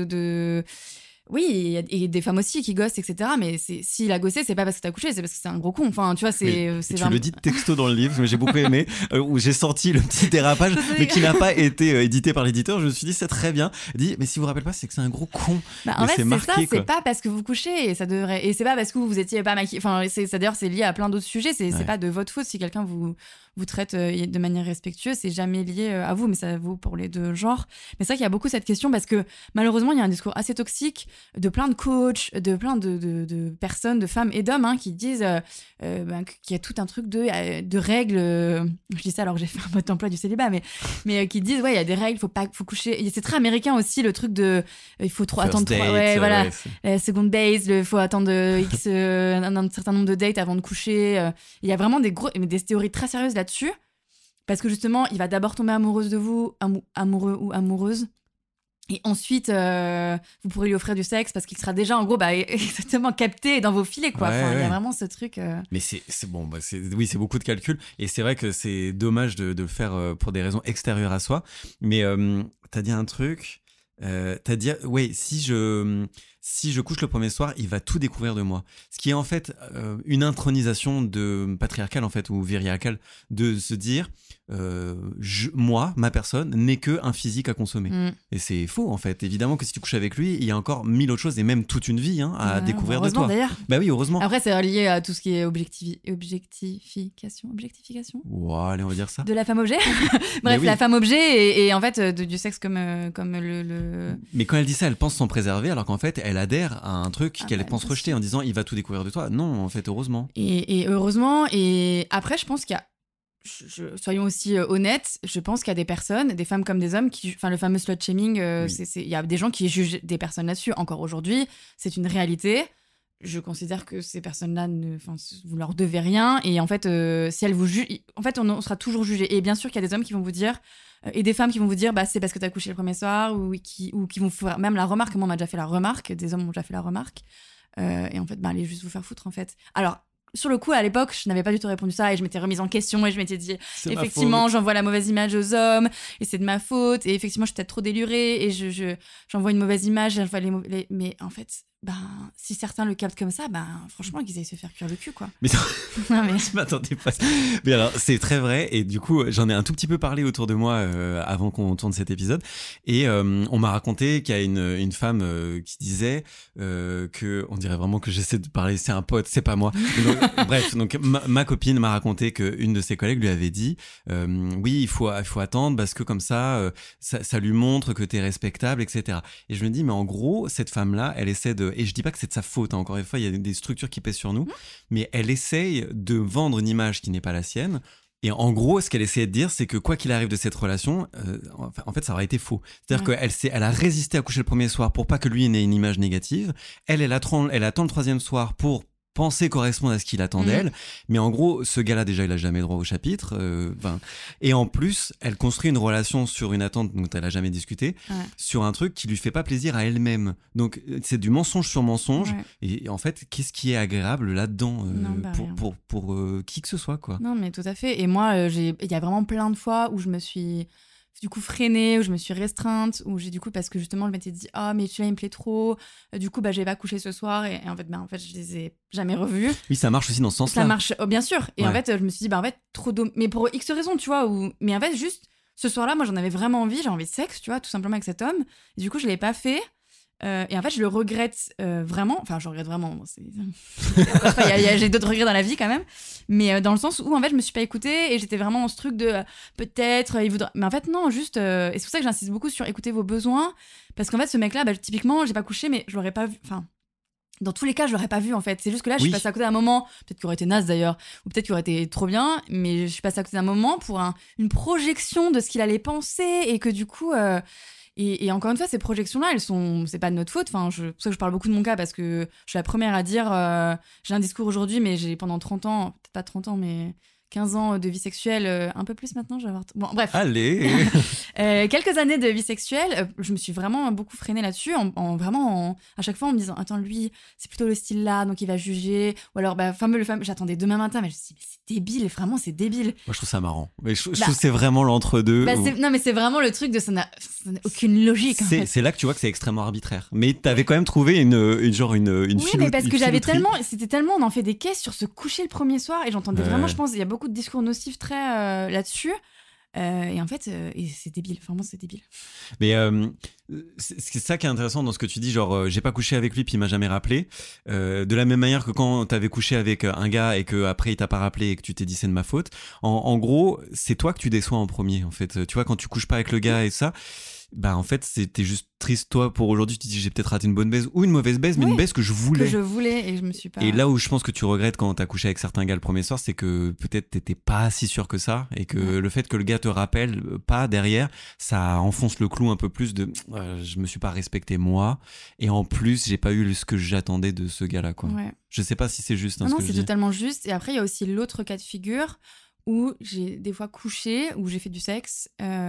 oui, il y a des femmes aussi qui gossent, etc. Mais s'il a gossé, c'est pas parce que t'as couché, c'est parce que c'est un gros con. Enfin, tu vois, c'est vraiment... Tu le dis texto dans le livre, mais j'ai beaucoup aimé, où j'ai senti le petit dérapage, mais qui n'a pas été édité par l'éditeur. Je me suis dit, c'est très bien. Il dit, mais si vous vous rappelez pas, c'est que c'est un gros con. En fait, c'est marqué, ça, c'est pas parce que vous couchez, et ça devrait... Et c'est pas parce que vous étiez pas maquillé. Enfin, d'ailleurs, c'est lié à plein d'autres sujets. C'est pas de votre faute si quelqu'un vous traite de manière respectueuse, c'est jamais lié à vous, mais ça vaut pour les deux genres. Mais c'est vrai qu'il y a beaucoup cette question parce que malheureusement, il y a un discours assez toxique de plein de coachs, de plein de personnes, de femmes et d'hommes qui disent qu'il y a tout un truc de règles. Je dis ça alors que j'ai fait un mode d'emploi du célibat, mais qui disent il y a des règles, faut coucher. Et c'est très américain aussi le truc de il faut attendre second base, il faut attendre un certain nombre de dates avant de coucher. Il y a vraiment des théories très sérieuses là-dessus. Parce que justement, il va d'abord tomber amoureuse de vous, amoureux ou amoureuse. Et ensuite, vous pourrez lui offrir du sexe parce qu'il sera déjà, en gros, exactement capté dans vos filets, quoi. Il y a vraiment ce truc... Mais c'est bon, oui, c'est beaucoup de calculs. Et c'est vrai que c'est dommage de le faire pour des raisons extérieures à soi. Mais t'as dit un truc... t'as dit, si je... si je couche le premier soir, il va tout découvrir de moi. Ce qui est en fait une intronisation de patriarcale en fait ou viriacale de se dire moi, ma personne, n'est que un physique à consommer. Et c'est faux en fait. Évidemment que si tu couches avec lui, il y a encore 1000 autres choses et même toute une vie à découvrir de toi. D'ailleurs. Bah oui, heureusement. Après, c'est relié à tout ce qui est objectification. Wow, allez, on va dire ça. De la femme objet. Bref, la femme objet et en fait du sexe comme le. Mais quand elle dit ça, elle pense s'en préserver alors qu'en fait, elle adhère à un truc qu'elle pense rejeter en disant il va tout découvrir de toi. Non, en fait, heureusement. Et heureusement. Et après, je pense qu'il y a. Soyons aussi honnêtes, je pense qu'il y a des personnes, des femmes comme des hommes, le fameux slut shaming, il y a des gens qui jugent des personnes là-dessus. Encore aujourd'hui, c'est une réalité. Je considère que ces personnes-là, vous leur devez rien. Et en fait, si elles vous jugent, en fait, on sera toujours jugé. Et bien sûr qu'il y a des hommes qui vont vous dire, et des femmes qui vont vous dire, c'est parce que t'as couché le premier soir, ou qui vont faire même la remarque. Moi, on m'a déjà fait la remarque, des hommes m'ont déjà fait la remarque. Et en fait, allez juste vous faire foutre, en fait. Alors, sur le coup, à l'époque, je n'avais pas du tout répondu ça et je m'étais remise en question et je m'étais dit, effectivement, j'envoie la mauvaise image aux hommes et c'est de ma faute et effectivement, je suis peut-être trop délurée et j'envoie une mauvaise image, j'envoie mais en fait, si certains le captent comme ça, franchement, qu'ils aillent se faire cuire le cul, quoi. Mais non, mais... je m'attendais pas. Mais alors, c'est très vrai et du coup, j'en ai un tout petit peu parlé autour de moi avant qu'on tourne cet épisode et on m'a raconté qu'il y a une femme qui disait que, on dirait vraiment que j'essaie de parler, c'est un pote, c'est pas moi. Bref, donc ma copine m'a raconté qu'une de ses collègues lui avait dit oui, il faut attendre parce que comme ça lui montre que t'es respectable, etc. Et je me dis, mais en gros, cette femme-là, elle essaie de... Et je dis pas que c'est de sa faute, encore une fois, il y a des structures qui pèsent sur nous, mais elle essaye de vendre une image qui n'est pas la sienne. Et en gros, ce qu'elle essayait de dire, c'est que quoi qu'il arrive de cette relation, en fait, ça aurait été faux. C'est-à-dire qu'elle a résisté à coucher le premier soir pour pas que lui n'ait une image négative. Elle attend le troisième soir pour penser correspondre à ce qu'il attend d'elle, mais en gros, ce gars-là, déjà, il a jamais droit au chapitre, et en plus, elle construit une relation sur une attente dont elle a jamais discuté, sur un truc qui lui fait pas plaisir à elle-même. Donc, c'est du mensonge sur mensonge, et en fait, qu'est-ce qui est agréable là-dedans pour qui que ce soit, quoi. Non, mais tout à fait. Et moi, il y a vraiment plein de fois où je me suis du coup freinée, où je me suis restreinte, où j'ai du coup, parce que justement je m'étais dit mais celui-là il me plaît trop, du coup j'ai pas couché ce soir et en fait je les ai jamais revus. Oui, ça marche aussi dans ce sens-là. Ça marche, bien sûr. Et en fait je me suis dit en fait trop mais pour X raisons, tu vois, mais en fait juste ce soir-là moi j'en avais vraiment envie, j'ai envie de sexe, tu vois, tout simplement avec cet homme, et du coup je l'ai pas fait. Et en fait, je le regrette vraiment. Enfin, je regrette vraiment. J'ai d'autres regrets dans la vie quand même. Mais dans le sens où, en fait, je me suis pas écoutée et j'étais vraiment dans ce truc de peut-être, il voudrait. Mais en fait, non, juste. Et c'est pour ça que j'insiste beaucoup sur écouter vos besoins. Parce qu'en fait, ce mec-là, typiquement, j'ai pas couché, mais je l'aurais pas vu. Enfin, dans tous les cas, je l'aurais pas vu en fait. C'est juste que là, je suis passée à côté d'un moment, peut-être qu'il aurait été naze d'ailleurs, ou peut-être qu'il aurait été trop bien, mais je suis passée à côté d'un moment pour une projection de ce qu'il allait penser et que du coup. Et encore une fois, ces projections-là, c'est pas de notre faute. Enfin, c'est pour ça que je parle beaucoup de mon cas parce que je suis la première à dire j'ai un discours aujourd'hui, mais j'ai pendant 30 ans, peut-être pas 30 ans, mais 15 ans de vie sexuelle, un peu plus maintenant, je vais avoir... Bon, bref. Allez. Quelques années de vie sexuelle, je me suis vraiment beaucoup freinée là-dessus, à chaque fois en me disant, attends, lui, c'est plutôt le style là, donc il va juger, ou alors, le fameux, j'attendais demain matin, mais je me suis dit, mais c'est débile, vraiment, c'est débile. Moi, je trouve ça marrant. Mais je trouve que c'est vraiment l'entre-deux. Non, mais c'est vraiment le truc de ça n'a aucune logique. C'est là que tu vois que c'est extrêmement arbitraire. Mais t'avais quand même trouvé une oui, mais parce que c'était tellement, on en fait des caisses sur se coucher le premier soir, et j'entendais vraiment, je pense, il y a beaucoup de discours nocifs très là-dessus. Et en fait, c'est débile. Vraiment, c'est débile. Mais c'est ça qui est intéressant dans ce que tu dis, genre j'ai pas couché avec lui puis il m'a jamais rappelé. De la même manière que quand t'avais couché avec un gars et que après il t'a pas rappelé et que tu t'es dit c'est de ma faute. En gros, c'est toi que tu déçois en premier. En fait, tu vois, quand tu couches pas avec le gars et ça. En fait, t'es juste triste, toi, pour aujourd'hui. Tu te dis, j'ai peut-être raté une bonne baise ou une mauvaise baise, mais une baise que je voulais. Que je voulais et je me suis pas. Et là où je pense que tu regrettes quand t'as couché avec certains gars le premier soir, c'est que peut-être t'étais pas si sûr que ça et que le fait que le gars te rappelle pas derrière, ça enfonce le clou un peu plus de je me suis pas respecté moi et en plus, j'ai pas eu ce que j'attendais de ce gars-là, quoi. Ouais. Je sais pas si c'est juste. Non, c'est totalement juste. Et après, il y a aussi l'autre cas de figure où j'ai des fois couché, où j'ai fait du sexe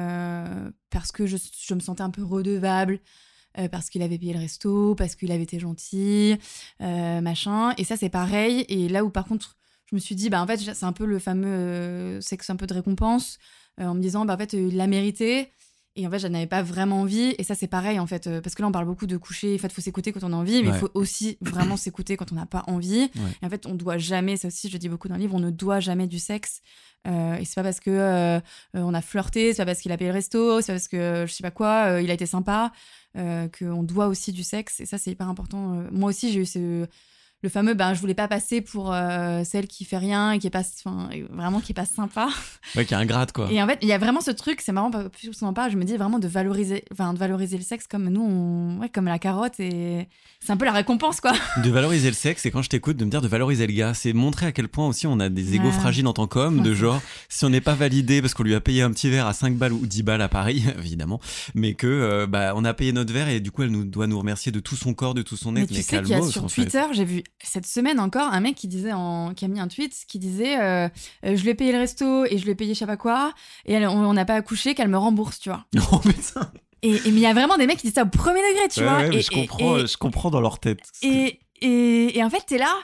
parce que je me sentais un peu redevable, parce qu'il avait payé le resto, parce qu'il avait été gentil, machin. Et ça, c'est pareil. Et là où, par contre, je me suis dit, en fait, c'est un peu le fameux sexe un peu de récompense, en me disant, en fait, il l'a mérité. Et en fait, j'en avais pas vraiment envie. Et ça, c'est pareil, en fait. Parce que là, on parle beaucoup de coucher. En fait, il faut s'écouter quand on a envie, mais il faut aussi vraiment s'écouter quand on n'a pas envie. Ouais. Et en fait, on doit jamais, ça aussi, je dis beaucoup dans le livre, on ne doit jamais du sexe. Et c'est pas parce que on a flirté, c'est pas parce qu'il a payé le resto, c'est pas parce que je sais pas quoi, il a été sympa, qu'on doit aussi du sexe. Et ça, c'est hyper important. Moi aussi, j'ai eu le fameux, je voulais pas passer pour celle qui fait rien et qui est pas, vraiment qui est pas sympa. Ouais, qui est ingrate, quoi. Et en fait, il y a vraiment ce truc, c'est marrant, plus on en parle, je me dis vraiment de valoriser le sexe comme nous, comme la carotte, et c'est un peu la récompense, quoi. De valoriser le sexe, et quand je t'écoute, de me dire de valoriser le gars, c'est montrer à quel point aussi on a des égos fragiles en tant qu'homme, de genre, si on n'est pas validé parce qu'on lui a payé un petit verre à 5 balles ou 10 balles à Paris, évidemment, mais que, on a payé notre verre et du coup, elle doit nous remercier de tout son corps, de tout son être. Mais tu sais qu'il y a sur Twitter, j'ai vu cette semaine encore un mec qui disait qui a mis un tweet qui disait je lui ai payé le resto et je lui ai payé je sais pas quoi et on n'a pas accouché, qu'elle me rembourse, tu vois. Oh putain. Mais il y a vraiment des mecs qui disent ça au premier degré, tu vois. Ouais, je comprends dans leur tête. Et en fait t'es là.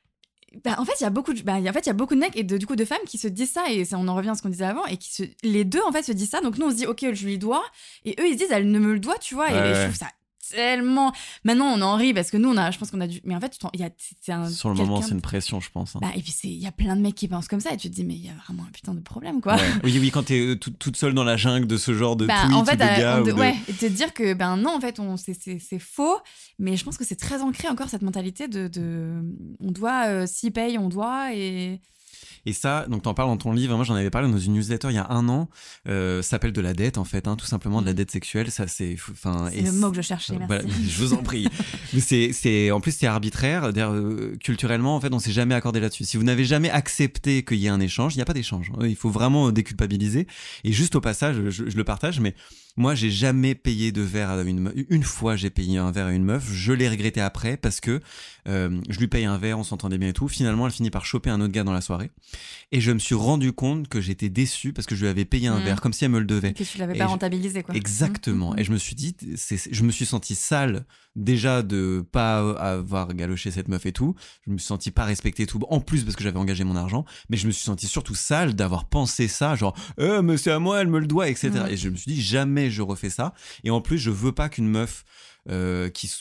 En fait, il y a beaucoup de mecs et du coup de femmes qui se disent ça, et ça, on en revient à ce qu'on disait avant, et les deux en fait se disent ça. Donc nous on se dit ok, je lui dois, et eux ils se disent elle ne me le doit, tu vois. Et je trouve ça tellement. Maintenant on en rit parce que nous je pense qu'on a dû, mais en fait sur le moment c'est une pression, je pense, hein. Et puis il y a plein de mecs qui pensent comme ça et tu te dis mais il y a vraiment un putain de problème, quoi. Oui, quand t'es toute seule dans la jungle de ce genre de tweets en fait, ou de gars et te dire que non, en fait c'est faux, mais je pense que c'est très ancré encore cette mentalité de on doit, s'y paye on doit. Et ça, donc t'en parles dans ton livre, moi j'en avais parlé dans une newsletter il y a 1 an, ça s'appelle de la dette, en fait, tout simplement de la dette sexuelle. Ça, c'est le mot que je cherchais, merci. Voilà, je vous en prie. Mais en plus c'est arbitraire, culturellement, en fait on s'est jamais accordé là-dessus. Si vous n'avez jamais accepté qu'il y ait un échange, il n'y a pas d'échange. Il faut vraiment déculpabiliser. Et juste au passage, je le partage, mais moi, j'ai jamais payé de verre à une meuf. Une fois, j'ai payé un verre à une meuf. Je l'ai regretté après parce que je lui paye un verre, on s'entendait bien et tout. Finalement, elle finit par choper un autre gars dans la soirée. Et je me suis rendu compte que j'étais déçu parce que je lui avais payé un verre comme si elle me le devait. Que tu l'avais pas rentabilisé, quoi. Exactement. Et je me suis dit, je me suis senti sale déjà de pas avoir galoché cette meuf et tout. Je me suis senti pas respecté et tout. En plus parce que j'avais engagé mon argent. Mais je me suis senti surtout sale d'avoir pensé ça, genre mais c'est à moi, elle me le doit, etc. Et je me suis dit jamais je refais ça, et en plus je veux pas qu'une meuf qui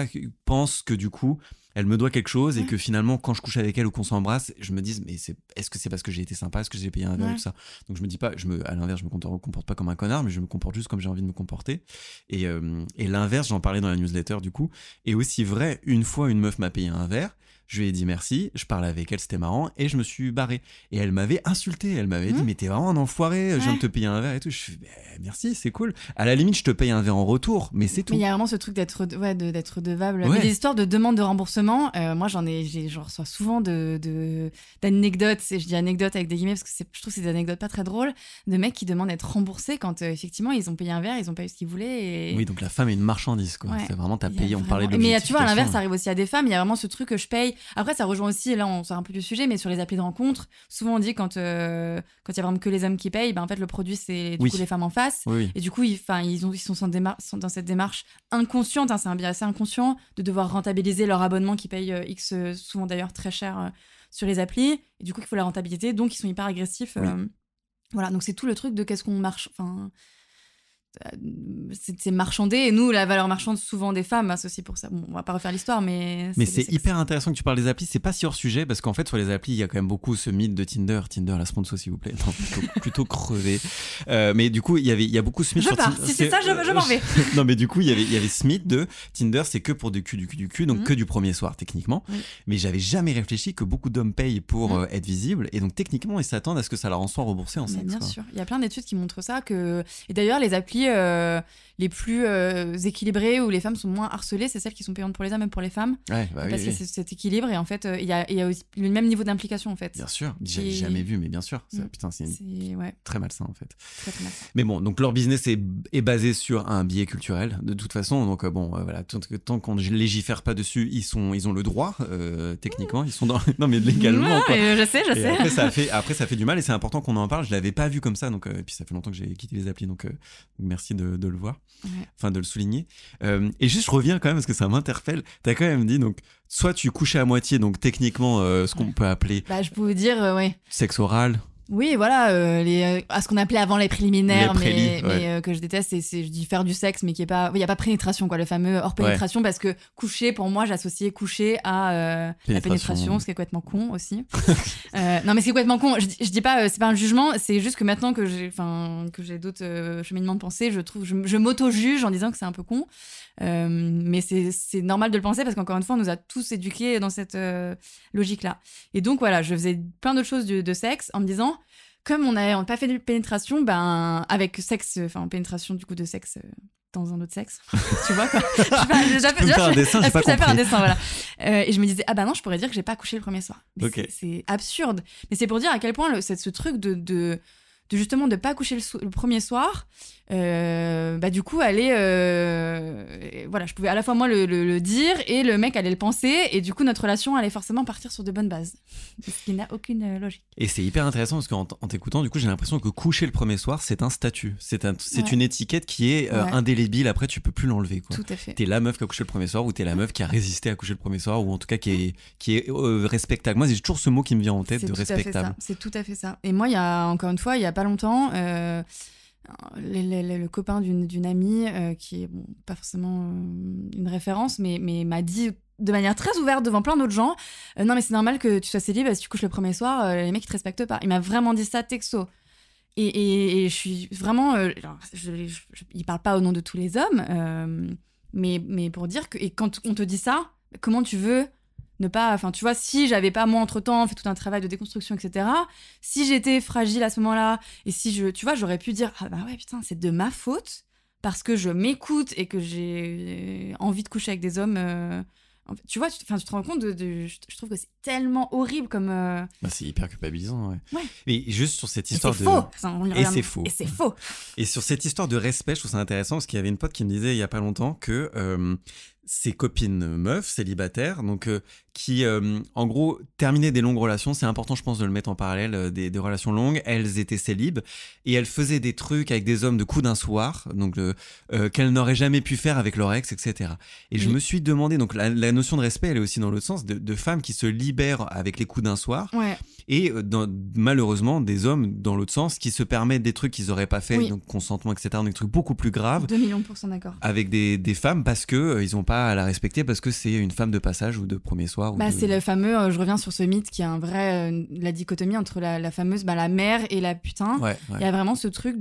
pense que du coup elle me doit quelque chose et que finalement quand je couche avec elle ou qu'on s'embrasse, je me dise mais est-ce que c'est parce que j'ai été sympa, est-ce que j'ai payé un verre ou tout ça. Donc je me dis pas, à l'inverse je me comporte pas comme un connard, mais je me comporte juste comme j'ai envie de me comporter. Et l'inverse, j'en parlais dans la newsletter du coup, est aussi vrai. Une fois une meuf m'a payé un verre, je lui ai dit merci, je parlais avec elle, c'était marrant, et je me suis barré. Et elle m'avait insulté, elle m'avait dit mais t'es vraiment un enfoiré, je viens de te payer un verre et tout. Je suis merci, c'est cool. À la limite, je te paye un verre en retour, mais c'est tout. Mais il y a vraiment ce truc d'être redevable. Ouais. Mais des histoires de demande de remboursement, moi j'en reçois souvent d'anecdotes, et je dis anecdotes avec des guillemets parce que je trouve que c'est des anecdotes pas très drôles, de mecs qui demandent d'être remboursés quand effectivement ils ont payé un verre, ils ont pas eu ce qu'ils voulaient. Oui, donc la femme est une marchandise, quoi. Ouais. C'est vraiment t'as payé, on parlait de l'objectification. Mais tu vois, à l'inverse, ça arrive aussi à des femmes, il y a vraiment ce truc que je paye. Après, ça rejoint aussi, là on sort un peu du sujet, mais sur les applis de rencontre, souvent on dit quand il y a vraiment que les hommes qui payent, en fait le produit c'est du coup les femmes en face. Oui. Et du coup ils sont dans cette démarche inconsciente, c'est un biais assez inconscient de devoir rentabiliser leur abonnement qui paye X, souvent d'ailleurs très cher sur les applis, et du coup il faut la rentabiliser, donc ils sont hyper agressifs. Voilà, donc c'est tout le truc de qu'est-ce qu'on marche, c'est marchandé, et nous la valeur marchande souvent des femmes, c'est aussi pour ça. Bon, on va pas refaire l'histoire, mais c'est hyper intéressant que tu parles des applis. C'est pas si hors sujet parce qu'en fait sur les applis il y a quand même beaucoup ce mythe de Tinder, la sponsor s'il vous plaît, non, plutôt crevé, mais du coup il y a beaucoup ce mythe sur Tinder. Si c'est ça, je m'en vais. Non mais du coup il y avait ce mythe de Tinder, c'est que pour du cul, donc que du premier soir techniquement. Mais j'avais jamais réfléchi que beaucoup d'hommes payent pour être visibles, et donc techniquement ils s'attendent à ce que ça leur en soit remboursé en sexe. Bien sûr, il y a plein d'études qui montrent ça, et d'ailleurs les applis les plus équilibrées, où les femmes sont moins harcelées, c'est celles qui sont payantes pour les hommes et pour les femmes, parce que c'est cet équilibre, et en fait il y a aussi le même niveau d'implication en fait. Bien sûr, j'avais jamais vu, mais bien sûr, putain, c'est très malsain en fait. Très malsain. Mais bon, donc leur business est basé sur un biais culturel de toute façon, donc voilà, tant qu'on ne légifère pas dessus, ils ont le droit techniquement, ils sont dans non mais légalement quoi. Je sais. Après ça fait du mal, et c'est important qu'on en parle. Je l'avais pas vu comme ça, donc et puis ça fait longtemps que j'ai quitté les applis, donc merci de le voir, enfin de le souligner. Et juste je reviens quand même parce que ça m'interpelle. T'as quand même dit donc soit tu couchais à moitié, donc techniquement ce qu'on peut appeler je peux vous dire sexe oral. Oui, voilà, à ce qu'on appelait avant les préliminaires, mais que je déteste, c'est je dis faire du sexe, mais qu'il n'y a pas pénétration, quoi, le fameux hors pénétration, parce que coucher, pour moi, j'associais coucher à la pénétration, ce qui est complètement con aussi. Non, mais c'est complètement con. Je dis pas, c'est pas un jugement, c'est juste que maintenant que j'ai d'autres cheminements de pensée, je m'auto-juge en disant que c'est un peu con. Mais c'est normal de le penser parce qu'encore une fois, on nous a tous éduqués dans cette logique-là. Et donc voilà, je faisais plein d'autres choses de sexe en me disant, comme on n'a pas fait de pénétration, avec sexe, pénétration du coup de sexe dans un autre sexe, tu vois quoi. Je peux faire un dessin, j'ai pas compris. Faire un dessin, voilà. Et je me disais, non, je pourrais dire que j'ai pas couché le premier soir. Okay. C'est absurde. Mais c'est pour dire à quel point ce truc de justement de pas coucher le premier soir, du coup voilà, je pouvais à la fois moi le dire et le mec allait le penser, et du coup notre relation allait forcément partir sur de bonnes bases, ce qui n'a aucune logique. Et c'est hyper intéressant parce qu'en t'écoutant, du coup, j'ai l'impression que coucher le premier soir, c'est un statut, c'est une étiquette qui est indélébile. Après, tu peux plus l'enlever, quoi. Tout à fait. T'es la meuf qui a couché le premier soir, ou t'es la meuf qui a résisté à coucher le premier soir, ou en tout cas qui est respectable. Moi, j'ai toujours ce mot qui me vient en tête, de respectable. C'est tout à fait ça. Et moi, encore une fois, il y a pas longtemps, le copain d'une amie qui est pas forcément une référence, mais m'a dit de manière très ouverte devant plein d'autres gens, non mais c'est normal que tu sois célib, si tu couches le premier soir, les mecs ils te respectent pas. Il m'a vraiment dit ça texto. Et je suis vraiment, il parle pas au nom de tous les hommes, mais pour dire que, et quand on te dit ça, comment tu veux ne pas, tu vois, si j'avais pas moi entre-temps fait tout un travail de déconstruction, etc., si j'étais fragile à ce moment-là, et si tu vois, j'aurais pu dire, putain, c'est de ma faute, parce que je m'écoute et que j'ai envie de coucher avec des hommes, tu vois, tu te rends compte je trouve que c'est tellement horrible comme... c'est hyper culpabilisant, ouais. Et juste sur cette histoire c'est faux. Et c'est faux. Et c'est faux. Et sur cette histoire de respect, je trouve ça intéressant, parce qu'il y avait une pote qui me disait il y a pas longtemps que ses copines meufs, célibataires, donc qui, en gros, terminaient des longues relations. C'est important, je pense, de le mettre en parallèle, des relations longues. Elles étaient célibes et elles faisaient des trucs avec des hommes de coup d'un soir, donc qu'elles n'auraient jamais pu faire avec leur ex, etc. Et je me suis demandé, donc la notion de respect, elle est aussi dans l'autre sens, de femmes qui se libèrent avec les coups d'un soir. Ouais. Et malheureusement, des hommes, dans l'autre sens, qui se permettent des trucs qu'ils n'auraient pas fait, donc consentement, etc., des trucs beaucoup plus graves. 2 millions % d'accord. Avec des femmes parce que ils n'ont pas à la respecter, parce que c'est une femme de passage ou de premier soir. C'est le fameux, je reviens sur ce mythe qui est un vrai, la dichotomie entre la fameuse, la mère et la putain. Ouais. Il y a vraiment ce truc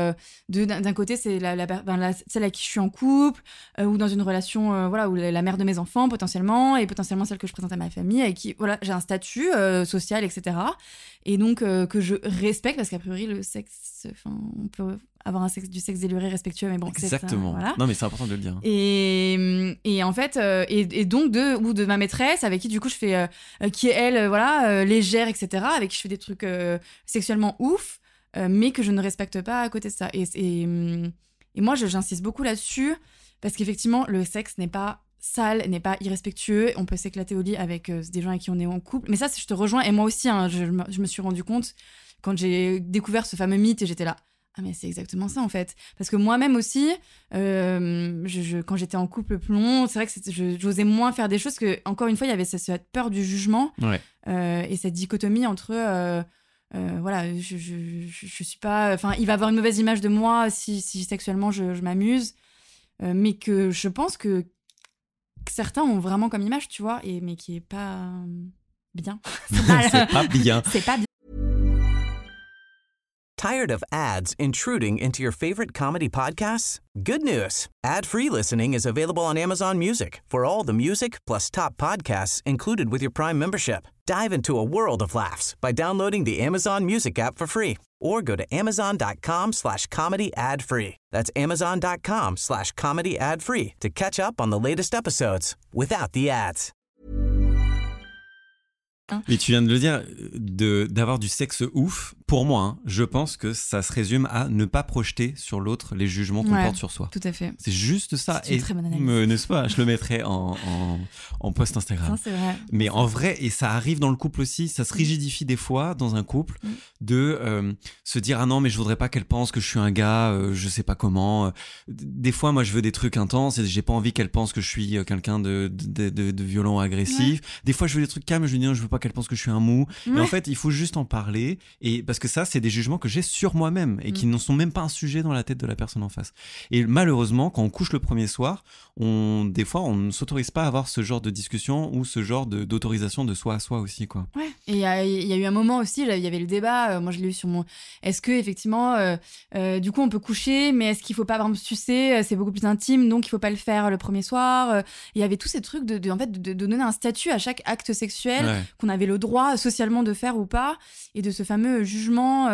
d'un côté, c'est celle avec qui je suis en couple, ou dans une relation, où la mère de mes enfants, potentiellement, et potentiellement celle que je présente à ma famille, avec qui, j'ai un statut social, etc. Et donc, que je respecte, parce qu'a priori, le sexe, on peut avoir du sexe déluré respectueux, mais bon, exactement. Voilà. Non, mais c'est important de le dire. Et en fait, et donc de ma maîtresse, avec qui du coup je fais, qui est elle, légère, etc., avec qui je fais des trucs sexuellement ouf, mais que je ne respecte pas à côté de ça. Et moi, j'insiste beaucoup là-dessus, parce qu'effectivement, le sexe n'est pas sale, n'est pas irrespectueux, on peut s'éclater au lit avec des gens avec qui on est en couple, mais ça, je te rejoins, et moi aussi, je me suis rendu compte quand j'ai découvert ce fameux mythe, et j'étais là, mais c'est exactement ça en fait, parce que moi-même aussi, quand j'étais en couple plus long, c'est vrai que j'osais moins faire des choses, que encore une fois, il y avait cette peur du jugement, et cette dichotomie entre je suis pas, il va avoir une mauvaise image de moi si sexuellement je m'amuse, mais que je pense que certains ont vraiment comme image, tu vois, mais qui est pas bien. C'est pas bien. C'est pas bien. Tired of ads intruding into your favorite comedy podcasts? Good news. Ad-free listening is available on Amazon Music for all the music plus top podcasts included with your Prime membership. Dive into a world of laughs by downloading the Amazon Music app for free or go to amazon.com/comedy ad-free. That's amazon.com/comedy ad-free to catch up on the latest episodes without the ads. Mais tu viens de le dire, d'avoir du sexe ouf, pour moi, je pense que ça se résume à ne pas projeter sur l'autre les jugements qu'on porte sur soi. Tout à fait. C'est juste ça. C'est une très bonne analyse. N'est-ce pas ? Je le mettrai en post Instagram. Ça, c'est vrai. Mais en vrai, et ça arrive dans le couple aussi, ça se rigidifie des fois dans un couple de se dire « Ah non, mais je voudrais pas qu'elle pense que je suis un gars, je sais pas comment. » Des fois, moi, je veux des trucs intenses et j'ai pas envie qu'elle pense que je suis quelqu'un de violent, agressif. Ouais. Des fois, je veux des trucs calmes, je lui dis « Non, je veux pas qu'elle pense que je suis un mou. » Et en fait, il faut juste en parler, et parce parce que ça, c'est des jugements que j'ai sur moi-même et qui ne sont même pas un sujet dans la tête de la personne en face. Et malheureusement, quand on couche le premier soir, des fois, on ne s'autorise pas à avoir ce genre de discussion ou ce genre d'autorisation de soi à soi aussi, quoi. Ouais. Et il y a eu un moment aussi, il y avait le débat, moi je l'ai eu sur mon... Est-ce que effectivement, du coup on peut coucher, mais est-ce qu'il faut pas par exemple sucer, c'est beaucoup plus intime, donc il faut pas le faire le premier soir. Il y avait tous ces trucs de donner un statut à chaque acte sexuel qu'on avait le droit socialement de faire ou pas, et de ce fameux jugement...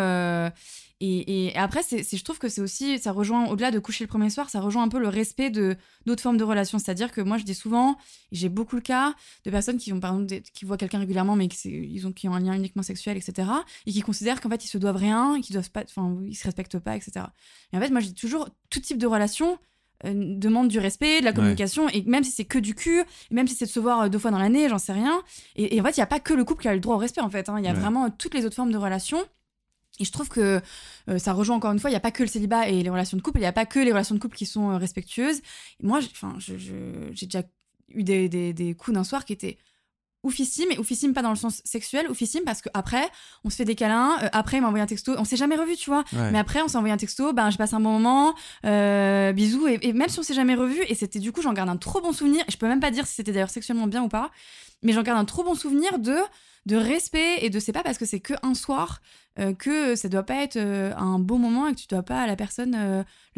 Et après, je trouve que c'est aussi, ça rejoint, au-delà de coucher le premier soir, ça rejoint un peu le respect d'autres formes de relations. C'est-à-dire que moi, je dis souvent, et j'ai beaucoup le cas, de personnes qui ont, par exemple, qui voient quelqu'un régulièrement, mais qui ont un lien uniquement sexuel, etc., et qui considèrent qu'en fait, ils se doivent rien, qu'ils doivent pas, enfin, ils se respectent pas, etc. Et en fait, moi, je dis toujours, tout type de relation demande du respect, de la communication, et même si c'est que du cul, et même si c'est de se voir 2 fois dans l'année, j'en sais rien. Et en fait, il n'y a pas que le couple qui a le droit au respect, en fait. Il y a vraiment toutes les autres formes de relations. Et je trouve que ça rejoint encore une fois, il n'y a pas que le célibat et les relations de couple, il n'y a pas que les relations de couple qui sont respectueuses. Et moi, j'ai déjà eu des coups d'un soir qui étaient oufissimes, et oufissimes pas dans le sens sexuel, oufissimes parce qu'après, on se fait des câlins, après, il m'a envoyé un texto, on s'est jamais revus, tu vois, mais après, on s'est envoyé un texto, je passe un bon moment, bisous, et même si on s'est jamais revus, et c'était du coup, j'en garde un trop bon souvenir, et je peux même pas dire si c'était d'ailleurs sexuellement bien ou pas, mais j'en garde un trop bon souvenir de respect, et de c'est pas parce que c'est que un soir que ça doit pas être un beau moment, et que tu dois pas à la personne le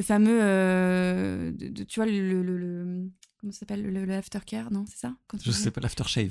fameux tu vois le comment ça s'appelle, le aftercare, non, c'est ça? Je sais pas, l'aftershave.